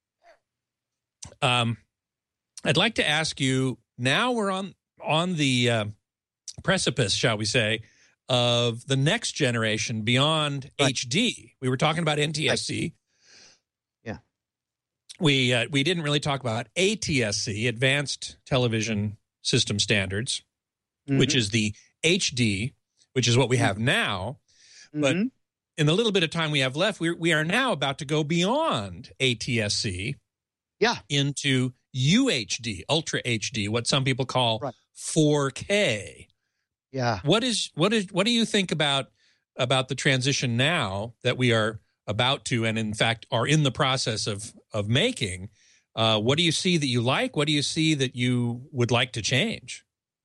Um, I'd like to ask you, now we're on, on the uh, precipice, shall we say, of the next generation beyond Right. H D. We were talking about N T S C. Right. Yeah. We, uh, we didn't really talk about A T S C, Advanced Television System Standards, which is the H D, which is what we have now. But Mhm. in the little bit of time we have left, we we are now about to go beyond A T S C, Yeah. into U H D, Ultra H D, what some people call Right. four K. Yeah. What is what is what do you think about about the transition now that we are about to, and in fact are in the process of of making? Uh, what do you see that you like? What do you see that you would like to change?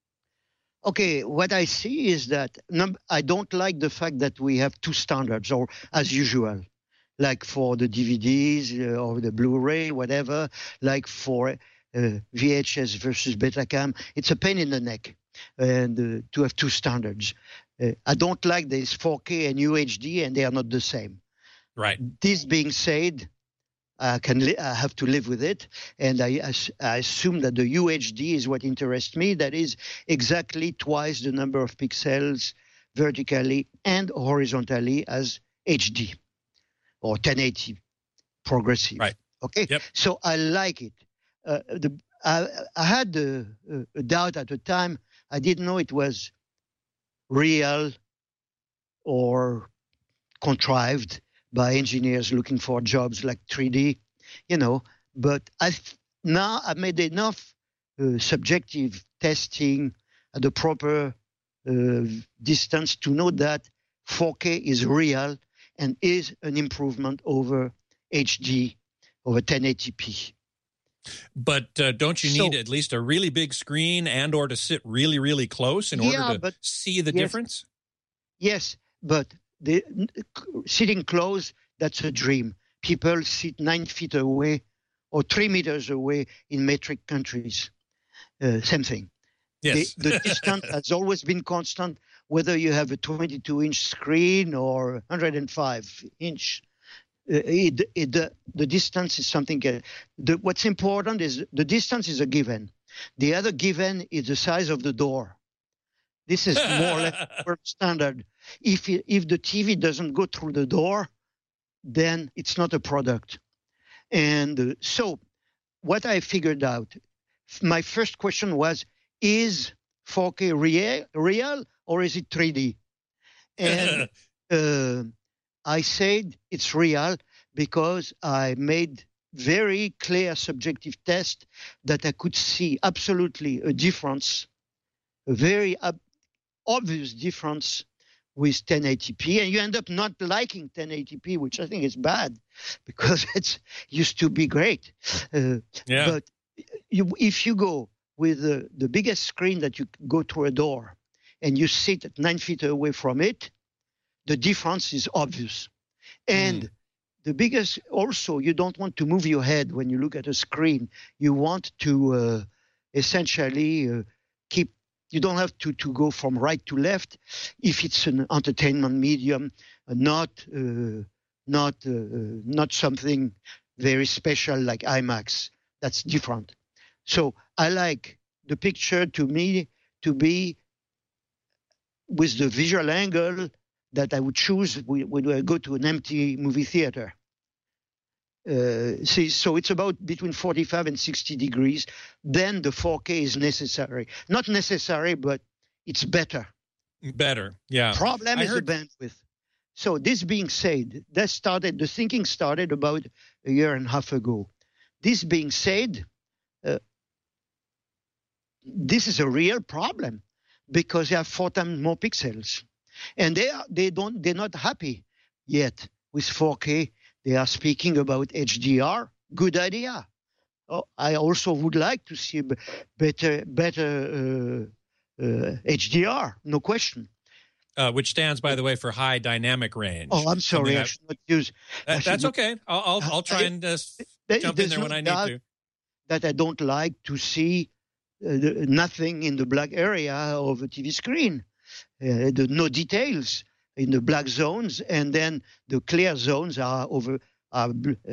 Okay, what I see is that num- I don't like the fact that we have two standards, or as usual, like for the D V Ds uh, or the Blu-ray, whatever, like for uh, V H S versus Betacam. It's a pain in the neck and uh, to have two standards. Uh, I don't like this four K and U H D, and they are not the same. Right. This being said, I can li- I have to live with it, and I, as- I assume that the U H D is what interests me. That is exactly twice the number of pixels vertically and horizontally as H D or ten eighty progressive. Right. Okay. Yep. So I like it. Uh, the I, I had a, a doubt at the time. I didn't know it was real or contrived by engineers looking for jobs like three D, you know. But I now I've made enough uh, subjective testing at the proper uh, distance to know that four K is real and is an improvement over H D, over ten eighty p. But uh, don't you So- need at least a really big screen and or to sit really, really close in order Yeah, to but- see the yes. difference? Yes, but the sitting close, that's a dream. People sit nine feet away or three meters away in metric countries. Uh, same thing. Yes. The, the distance has always been constant, whether you have a twenty-two inch screen or one hundred five inch. Uh, it, it, the, the distance is something. Uh, the, what's important is the distance is a given. The other given is the size of the door. This is more or less world standard. If it, if the T V doesn't go through the door, then it's not a product. And uh, so, what I figured out, my first question was: is four K real, real or is it three D? And uh, I said it's real because I made very clear subjective test that I could see absolutely a difference, a very ob- obvious difference with ten eighty p, and you end up not liking ten eighty p, which I think is bad because it's used to be great. Uh, yeah. But you, if you go with the, the biggest screen that you go through a door and you sit at nine feet away from it, the difference is obvious. And mm. the biggest, also, you don't want to move your head when you look at a screen. You want to uh, essentially uh, keep. You don't have to, to go from right to left if it's an entertainment medium, uh, not uh, not uh, not something very special like IMAX. That's different. So I like the picture to me to be with the visual angle that I would choose when I go to an empty movie theater. Uh, see, so it's about between forty-five and sixty degrees. Then the four K is necessary. Not necessary, but it's better. Better, yeah. Problem I is heard... the bandwidth. So this being said, that started, the thinking started about a year and a half ago. This being said, uh, this is a real problem because you have four times more pixels. And they are, they don't, they're not happy yet with four K. They are speaking about H D R. Good idea. Oh, I also would like to see better, better uh, uh, H D R. No question. Uh, which stands, by the way, for high dynamic range. Oh, I'm sorry. I, I should not use. That, should that's not, okay. I'll I'll, I'll try I, and uh, I, jump in there when I need to. That I don't like to see uh, the, nothing in the black area of a T V screen. Uh, the, no details in the black zones, and then the clear zones are over are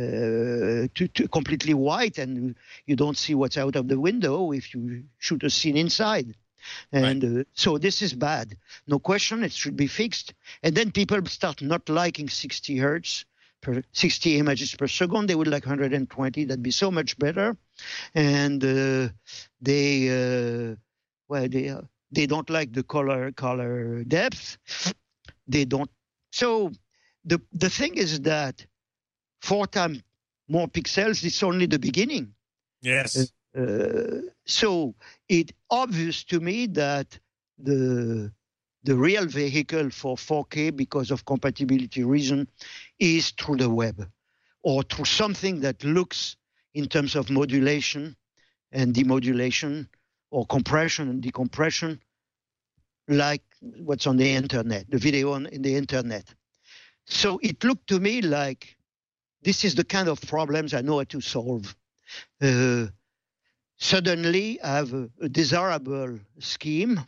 uh, to, to completely white, and you don't see what's out of the window if you shoot a scene inside. And right. uh, so this is bad. No question, it should be fixed. And then people start not liking sixty hertz per sixty images per second. They would like one hundred twenty. That'd be so much better. And uh, they, uh, well, they uh, they don't like the color color depth. They don't. So the the thing is that four times more pixels is only the beginning. Yes. Uh, uh, so it's obvious to me that the the real vehicle for four K, because of compatibility reason, is through the web or through something that looks in terms of modulation and demodulation or compression and decompression like what's on the internet, the video on in the internet. So it looked to me like this is the kind of problems I know how to solve. Uh, suddenly, I have a, a desirable scheme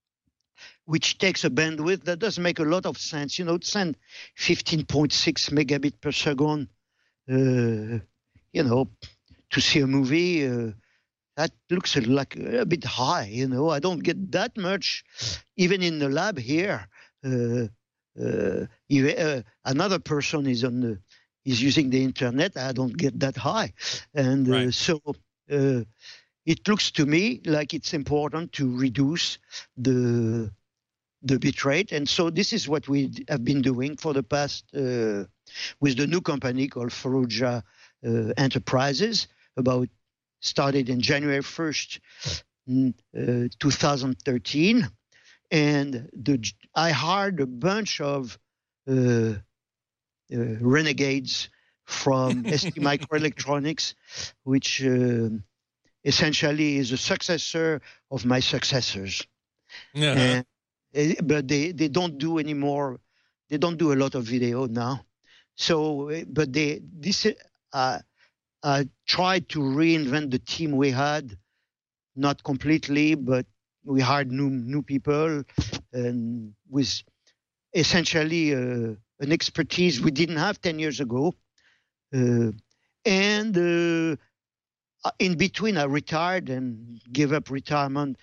which takes a bandwidth that does make a lot of sense. You know, to send fifteen point six megabit per second, uh, you know, to see a movie, uh, that looks like a bit high. You know, I don't get that much, even in the lab here. Uh, uh, uh, another person is on the is using the internet. I don't get that high, and uh, right. so uh, it looks to me like it's important to reduce the the bit rate. And so this is what we have been doing for the past uh, with the new company called Faroja uh, Enterprises. About started in January first, uh, two thousand thirteen, and the I hired a bunch of uh, Uh, renegades from S T Microelectronics, which uh, essentially is a successor of my successors. Uh-huh. And, uh, but they, they don't do any more. They don't do a lot of video now. So, but they this uh, I tried to reinvent the team we had, not completely, but we hired new new people and with essentially. Uh, an expertise we didn't have ten years ago. Uh, and uh, in between, I retired and gave up retirement.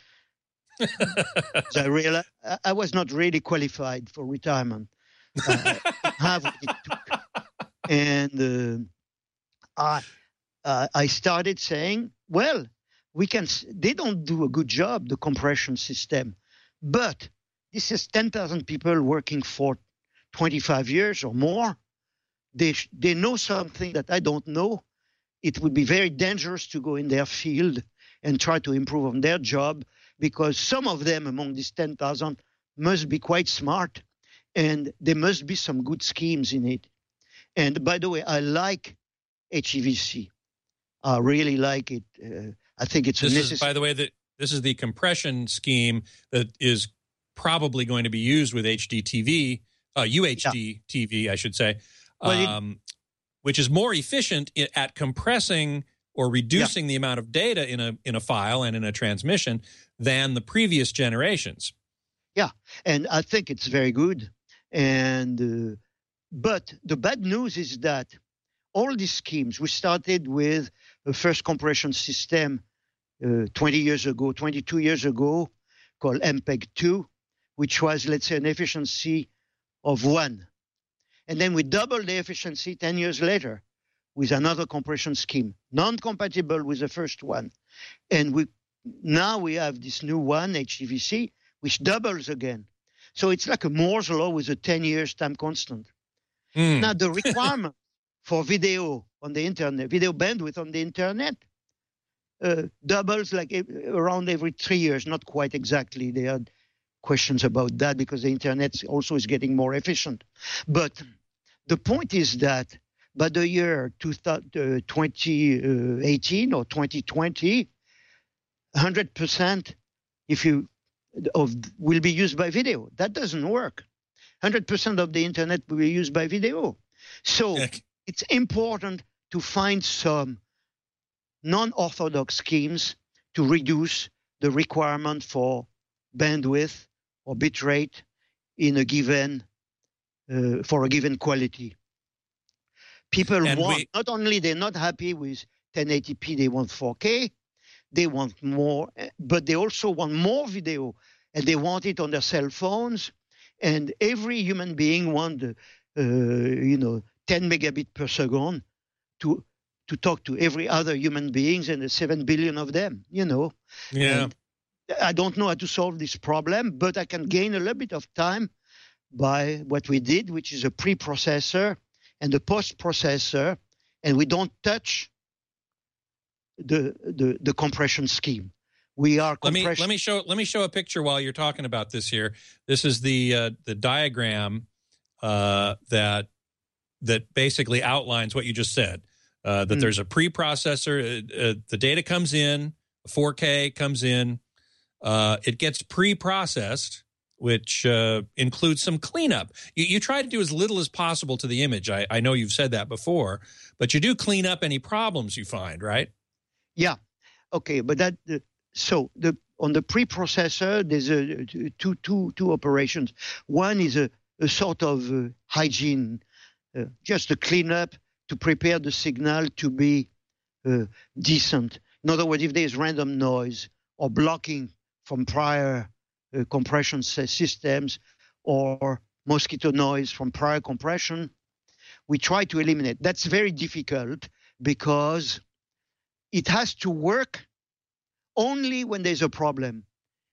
I realized I was not really qualified for retirement. Uh, have what it took. And uh, I, uh, I started saying, well, we can. They don't do a good job, the compression system. But this is ten thousand people working for twenty-five years or more. They they know something that I don't know, it would be very dangerous to go in their field and try to improve on their job, because some of them among these ten thousand must be quite smart, and there must be some good schemes in it. And by the way, I like H E V C. I really like it. Uh, I think it's this a is, necessary. by the way, that this is the compression scheme that is probably going to be used with H D T V, uh, U H D yeah. T V, I should say, well, um, it, which is more efficient at compressing or reducing yeah. the amount of data in a in a file and in a transmission than the previous generations. Yeah, and I think it's very good. And uh, but the bad news is that all these schemes, we started with the first compression system uh, twenty years ago, twenty-two years ago, called M P E G two, which was, let's say, an efficiency of one. And then we doubled the efficiency ten years later with another compression scheme, non-compatible with the first one. And we now we have this new one, H E V C, which doubles again. So it's like a Moore's law with a ten years time constant. Mm. Now, the requirement for video on the internet, video bandwidth on the internet, uh, doubles like around every three years, not quite exactly. There are questions about that because the internet also is getting more efficient. But the point is that by the year twenty eighteen or twenty twenty, one hundred percent if you of will be used by video. That doesn't work. one hundred percent of the internet will be used by video. So Heck. It's important to find some non-orthodox schemes to reduce the requirement for bandwidth or bit rate in a given uh, for a given quality. People and want we- not only they're not happy with ten eighty p, they want four K. They want more, but they also want more video, and they want it on their cell phones. And every human being wants, uh, you know, ten megabit per second to to talk to every other human beings, and there's seven billion of them. You know, yeah. And I don't know how to solve this problem, but I can gain a little bit of time by what we did, which is a preprocessor and a post-processor, and we don't touch the the, the compression scheme. We are let me let me show let me show a picture while you're talking about this here. This is the uh, the diagram uh, that that basically outlines what you just said. Uh, that mm. there's a preprocessor. Uh, uh, the data comes in, four K comes in. Uh, it gets pre-processed, which uh, includes some cleanup. You, you try to do as little as possible to the image. I, I know you've said that before, but you do clean up any problems you find, right? Yeah. Okay, but that uh, so the on the preprocessor there's a two two two operations. One is a, a sort of uh, hygiene, uh, just a cleanup to prepare the signal to be uh, decent. In other words, if there's random noise or blocking from prior uh, compression systems or mosquito noise from prior compression, we try to eliminate. That's very difficult because it has to work only when there's a problem.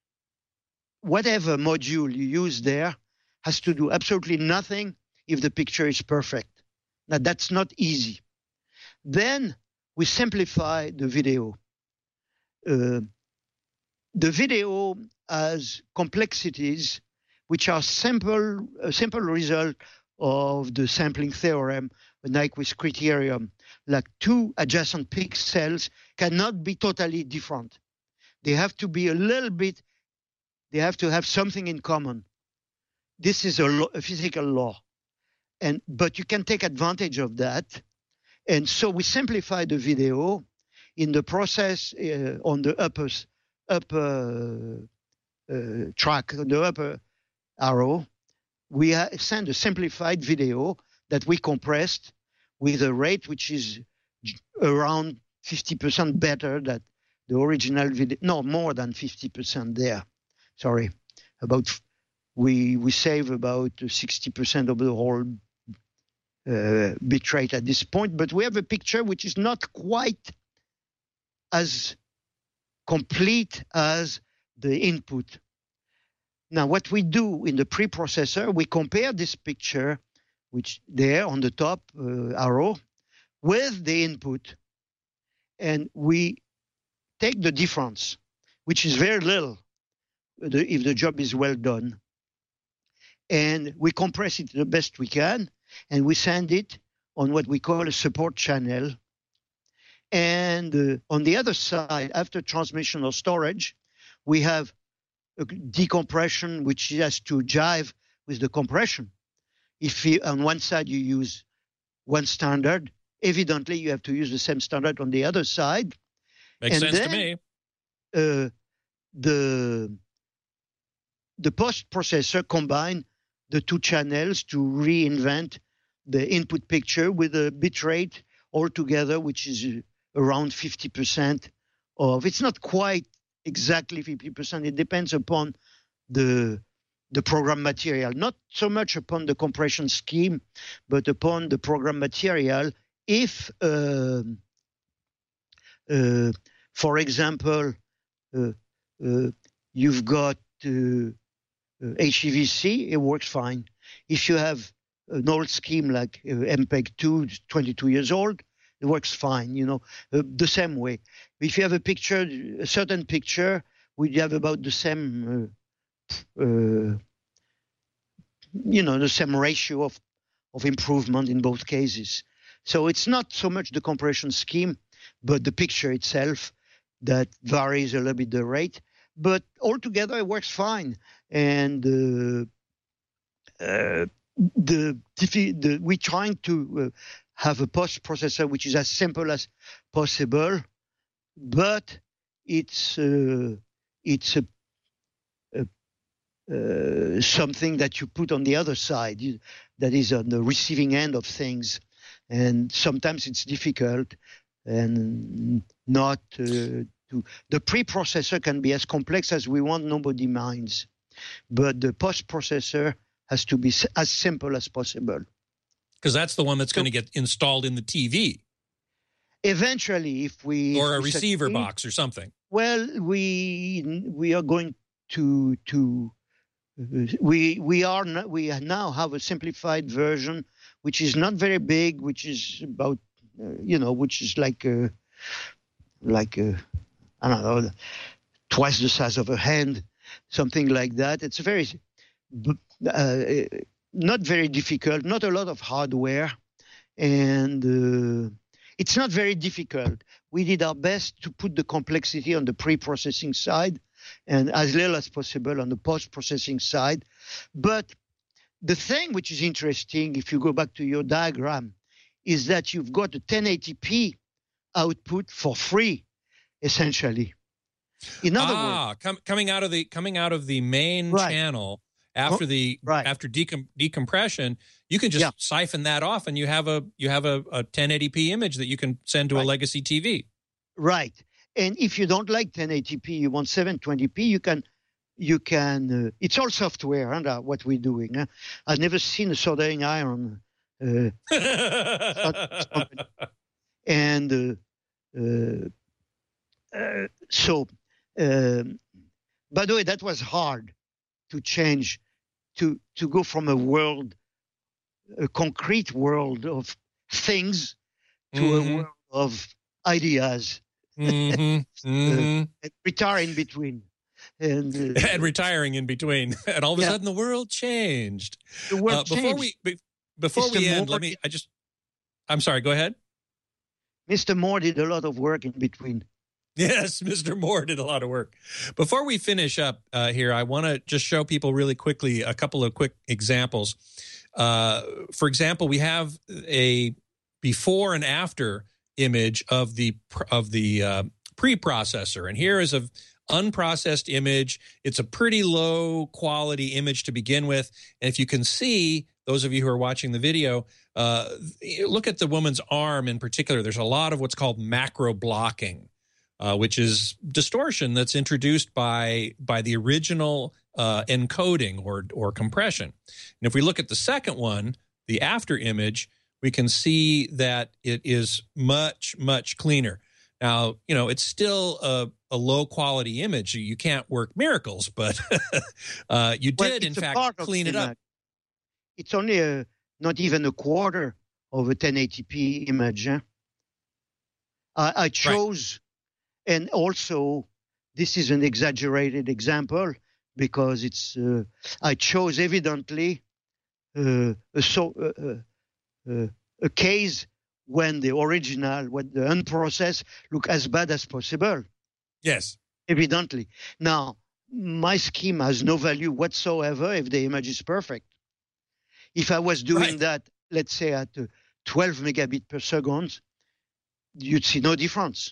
Whatever module you use there has to do absolutely nothing if the picture is perfect. Now, that's not easy. Then we simplify the video. Uh, the video has complexities which are simple, a simple result of the sampling theorem, the Nyquist criterion. Like two adjacent pixels cannot be totally different. They have to be a little bit, they have to have something in common. This is a, lo- a physical law. And but you can take advantage of that. And so we simplify the video. In the process, uh, on the upper, upper uh, track, on the upper arrow, we ha- send a simplified video that we compressed with a rate which is around fifty percent better than the original video. No, more than fifty percent there. Sorry. About we we save about sixty percent of the whole uh, bit rate at this point, but we have a picture which is not quite as complete as the input. Now, what we do in the preprocessor, we compare this picture, which there on the top uh, arrow, with the input. and we take the difference, which is very little if the job is well done, and we compress it the best we can, and we send it on what we call a support channel. And uh, on the other side, after transmission or storage, we have a decompression, which has to jive with the compression. If you, on one side you use one standard, evidently you have to use the same standard on the other side. Makes and sense then, to me. Uh, the the post-processor combine the two channels to reinvent the input picture with a bit rate altogether, which is around fifty percent of, it's not quite exactly fifty percent. It depends upon the the program material, not so much upon the compression scheme, but upon the program material. If, uh, uh, for example, uh, uh, you've got uh, uh, H E V C, it works fine. If you have an old scheme like uh, M P E G two, twenty-two years old, it works fine, you know, uh, the same way. If you have a picture, a certain picture, we have about the same, uh, uh, you know, the same ratio of, of improvement in both cases. So it's not so much the compression scheme, but the picture itself that varies a little bit the rate. But altogether, it works fine. And uh, uh, the, the we're trying to uh, have a post-processor which is as simple as possible, but it's uh, it's a, a, uh, something that you put on the other side, that is on the receiving end of things, and sometimes it's difficult and not uh, to. The pre-processor can be as complex as we want, nobody minds, but the post-processor has to be as simple as possible. Because that's the one that's going to get installed in the T V. Eventually, if we... Or a if we receiver succeed, box or something. Well, we we are going to... to we we are not, we now have a simplified version, which is not very big, which is about, uh, you know, which is like, a, like a, I don't know, twice the size of a hand, something like that. It's very... Uh, not very difficult, not a lot of hardware, and uh, it's not very difficult. We did our best to put the complexity on the pre-processing side and as little as possible on the post-processing side. But the thing which is interesting, if you go back to your diagram, is that you've got a ten eighty p output for free, essentially. In other ah, words, com- coming out of the coming out of the main right. channel. After the right. after decom- decompression, you can just yeah. siphon that off, and you have a you have a, a ten eighty p image that you can send to right. a legacy T V. Right, and if you don't like ten eighty p, you want seven twenty p, you can you can. Uh, it's all software, and uh, what we're doing. Huh? I've never seen a soldering iron. Uh, and uh, uh, uh, so, uh, by the way, that was hard to change, to to go from a world, a concrete world of things, to mm-hmm. a world of ideas, mm-hmm. Mm-hmm. uh, and retire in between, and uh, and retiring in between, and all of a yeah. sudden the world changed. The world uh, before changed. we be, before Mister we end, Moore let me. I just. I'm sorry. Go ahead. Mister Moore did a lot of work in between. Yes, Mister Moore did a lot of work. Before we finish up uh, here, I want to just show people really quickly a couple of quick examples. Uh, for example, we have a before and after image of the of the uh, preprocessor, and here is a unprocessed image. It's a pretty low quality image to begin with, and if you can see, those of you who are watching the video, uh, look at the woman's arm in particular. There's a lot of what's called macro blocking. Uh, which is distortion that's introduced by by the original uh, encoding or or compression. And if we look at the second one, the after image, we can see that it is much, much cleaner. Now, you know, it's still a, a low quality image. You can't work miracles, but uh, you Well, did, in it's a fact, part of clean it the up. image. It's only a, not even a quarter of a ten eighty p image. Huh? I, I chose, right. And also, this is an exaggerated example because it's. Uh, I chose evidently uh, a, so, uh, uh, a case when the original, when the unprocessed look as bad as possible. Yes. Evidently. Now, my scheme has no value whatsoever if the image is perfect. If I was doing right. that, let's say at uh, twelve megabit per second, you'd see no difference.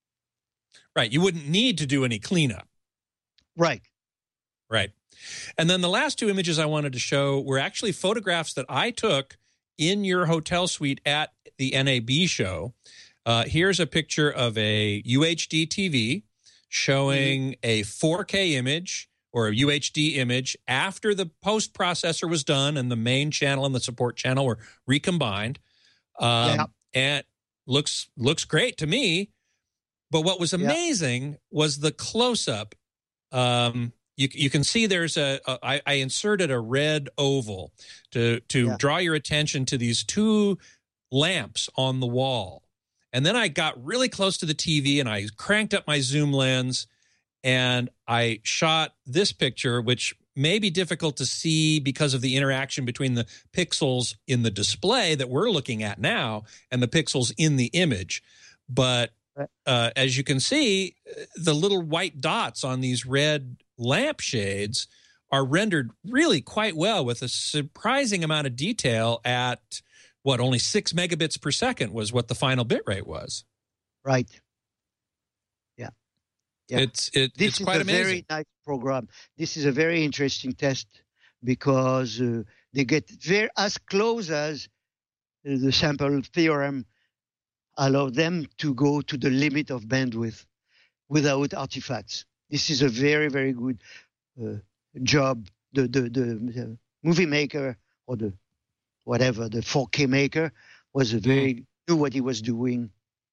Right. You wouldn't need to do any cleanup. Right. Right. And then the last two images I wanted to show were actually photographs that I took in your hotel suite at the N A B show. Uh, here's a picture of a U H D T V showing mm-hmm. a four K image or a U H D image after the post-processor was done and the main channel and the support channel were recombined. Um, yeah. And looks looks great to me. But what was amazing yeah. was the close-up. Um, you, you can see there's a, a I, I inserted a red oval to, to yeah. draw your attention to these two lamps on the wall. And then I got really close to the T V and I cranked up my zoom lens and I shot this picture, which may be difficult to see because of the interaction between the pixels in the display that we're looking at now and the pixels in the image. But uh, as you can see, the little white dots on these red lampshades are rendered really quite well with a surprising amount of detail at what, only six megabits per second was what the final bit rate was. Right. Yeah. Yeah. It's it, this it's is quite a amazing. Very nice program. This is a very interesting test because uh, they get very as close as uh, the sample theorem allow them to go to the limit of bandwidth without artifacts. This is a very, very good uh, job. The, the, the, the movie maker or the whatever, the four K maker was a very, mm. knew what he was doing.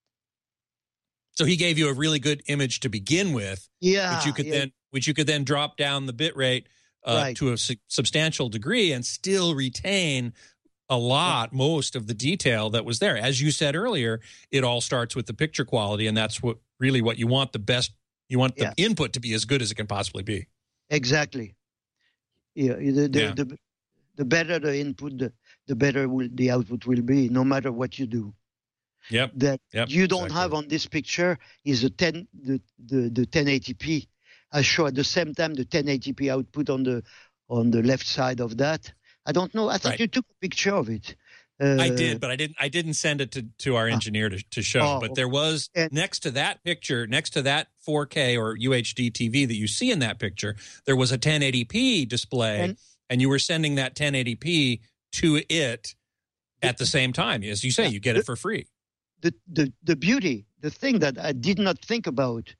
So he gave you a really good image to begin with, yeah, which you could yeah. then, which you could then drop down the bit rate uh, right. to a su- substantial degree and still retain a lot, yeah. most of the detail that was there. As you said earlier, it all starts with the picture quality, and that's what really what you want. The best, you want the yeah. input to be as good as it can possibly be. Exactly. Yeah, the the, yeah. the, the better the input, the, the better will, the output will be, no matter what you do. Yep. That yep. you don't exactly. have on this picture is a ten the, the, the ten eighty p. I show at the same time the ten eighty p output on the on the left side of that. I don't know. I thought right. you took a picture of it. Uh, I did, but I didn't. I didn't send it to, to our engineer to, to show. Oh, but there was and, next to that picture, next to that four K or U H D T V that you see in that picture, there was a ten eighty p display, and, and you were sending that ten eighty p to it at the same time. As you say, you get the, it for free. The the the beauty, the thing that I did not think about,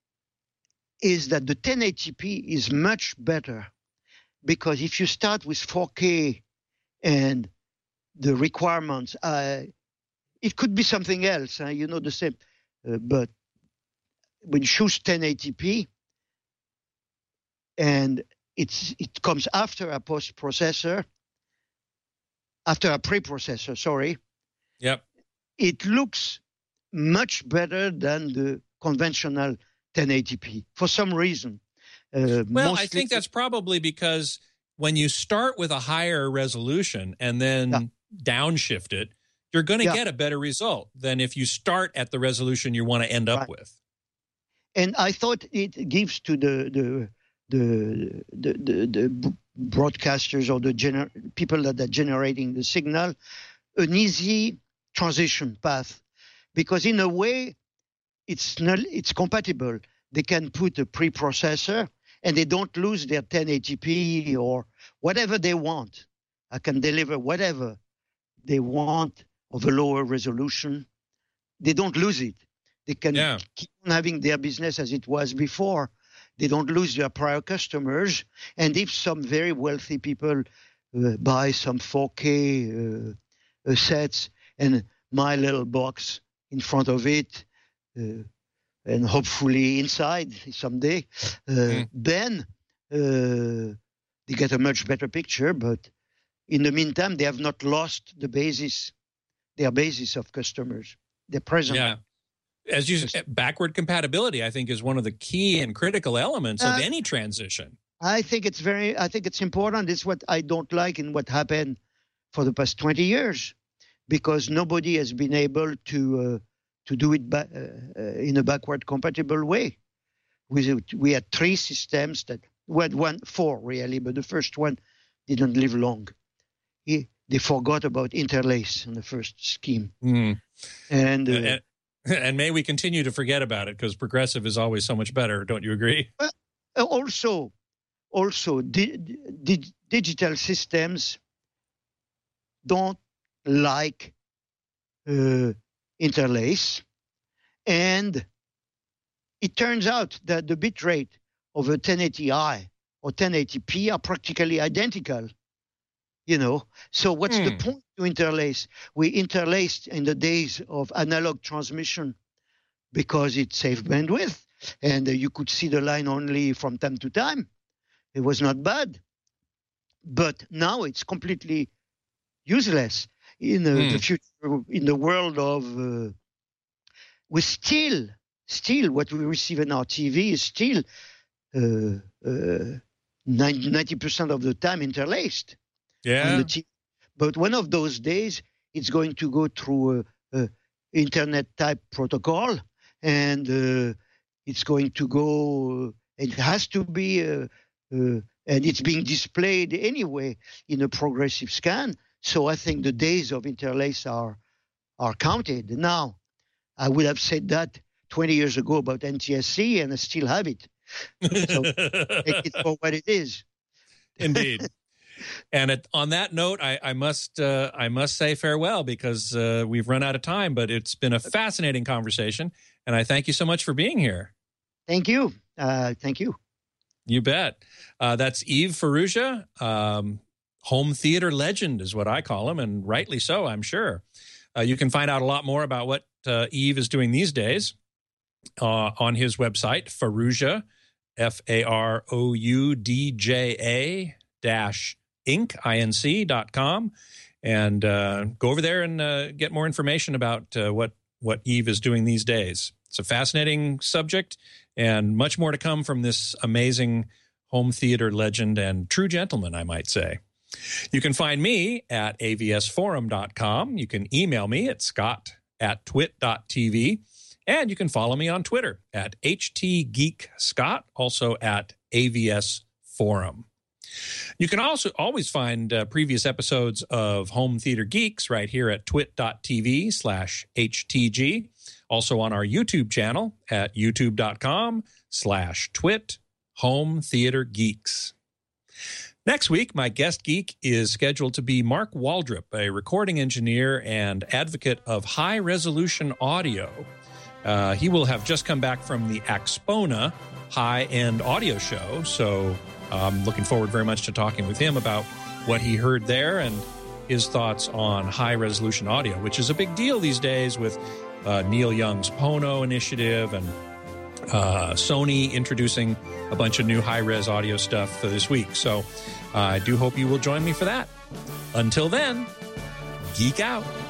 is that the ten eighty p is much better. Because if you start with four K and the requirements, uh, it could be something else, uh, you know, the same. Uh, but when you choose ten eighty p and it's it comes after a post-processor, after a pre-processor, sorry. Yep. It looks much better than the conventional ten eighty p for some reason. Uh, well, I think that's probably because when you start with a higher resolution and then yeah. downshift it, you're going to yeah. get a better result than if you start at the resolution you want to end up right. with. And I thought it gives to the the the the, the, the broadcasters or the gener- people that are generating the signal an easy transition path, because in a way it's not, it's compatible. They can put a preprocessor and they don't lose their ten eighty p or whatever they want. I can deliver whatever they want of a lower resolution. They don't lose it. They can yeah. keep on having their business as it was before. They don't lose their prior customers. And if some very wealthy people uh, buy some four K uh, uh, sets and my little box in front of it, uh, and hopefully inside someday, uh, mm. then uh, they get a much better picture. But in the meantime, they have not lost the basis, their basis of customers. They're present. Yeah. As you said, backward compatibility, I think, is one of the key and critical elements of Uh, any transition. I think it's very, I think it's important. It's what I don't like in what happened for the past twenty years, because nobody has been able to uh, to do it ba- uh, uh, in a backward compatible way. We we had three systems that well, one four really, but the first one didn't live long. He, they forgot about interlace in the first scheme, Mm. and, uh, and and may we continue to forget about it, because progressive is always so much better. Don't you agree? uh, also also di- di- digital systems don't like uh, interlace, and it turns out that the bit rate of a ten eighty i or ten eighty p are practically identical. You know, so what's the Hmm. point to interlace? We interlaced in the days of analog transmission because it saved bandwidth, and uh, you could see the line only from time to time. It was not bad, but now it's completely useless in uh, Hmm. the future. In the world of, uh, we still, still what we receive in our T V is still uh, uh, ninety percent of the time interlaced. On Yeah. the T V. But one of those days, it's going to go through a, a internet type protocol, and uh, it's going to go. It has to be, uh, uh, and it's being displayed anyway in a progressive scan. So I think the days of interlace are are counted. Now, I would have said that twenty years ago about N T S C, and I still have it. So take it for what it is. Indeed. And it, on that note, I, I must uh, I must say farewell, because uh, we've run out of time. But it's been a fascinating conversation, and I thank you so much for being here. Thank you. Uh, thank you. You bet. Uh, that's Yves Farrugia, um, home theater legend is what I call him, and rightly so, I'm sure. Uh, you can find out a lot more about what uh, Yves is doing these days uh, on his website, Farrugia, F A R O U D J A dash Inc, I N C dot com, and uh, go over there and uh, get more information about uh, what, what Yves is doing these days. It's a fascinating subject, and much more to come from this amazing home theater legend and true gentleman, I might say. You can find me at A V S forum dot com. You can email me at scott at twit dot t v. And you can follow me on Twitter at H T Geek Scott, also at A V S Forum. You can also always find uh, previous episodes of Home Theater Geeks right here at twit dot t v slash H T G. Also on our YouTube channel at youtube dot com slash twit Home Theater Geeks. Next week, my guest geek is scheduled to be Mark Waldrop, a recording engineer and advocate of high-resolution audio. Uh, he will have just come back from the Axpona high-end audio show, so I'm looking forward very much to talking with him about what he heard there and his thoughts on high-resolution audio, which is a big deal these days with uh, Neil Young's Pono initiative and uh, Sony introducing a bunch of new high-res audio stuff for this week. So uh, I do hope you will join me for that. Until then, geek out.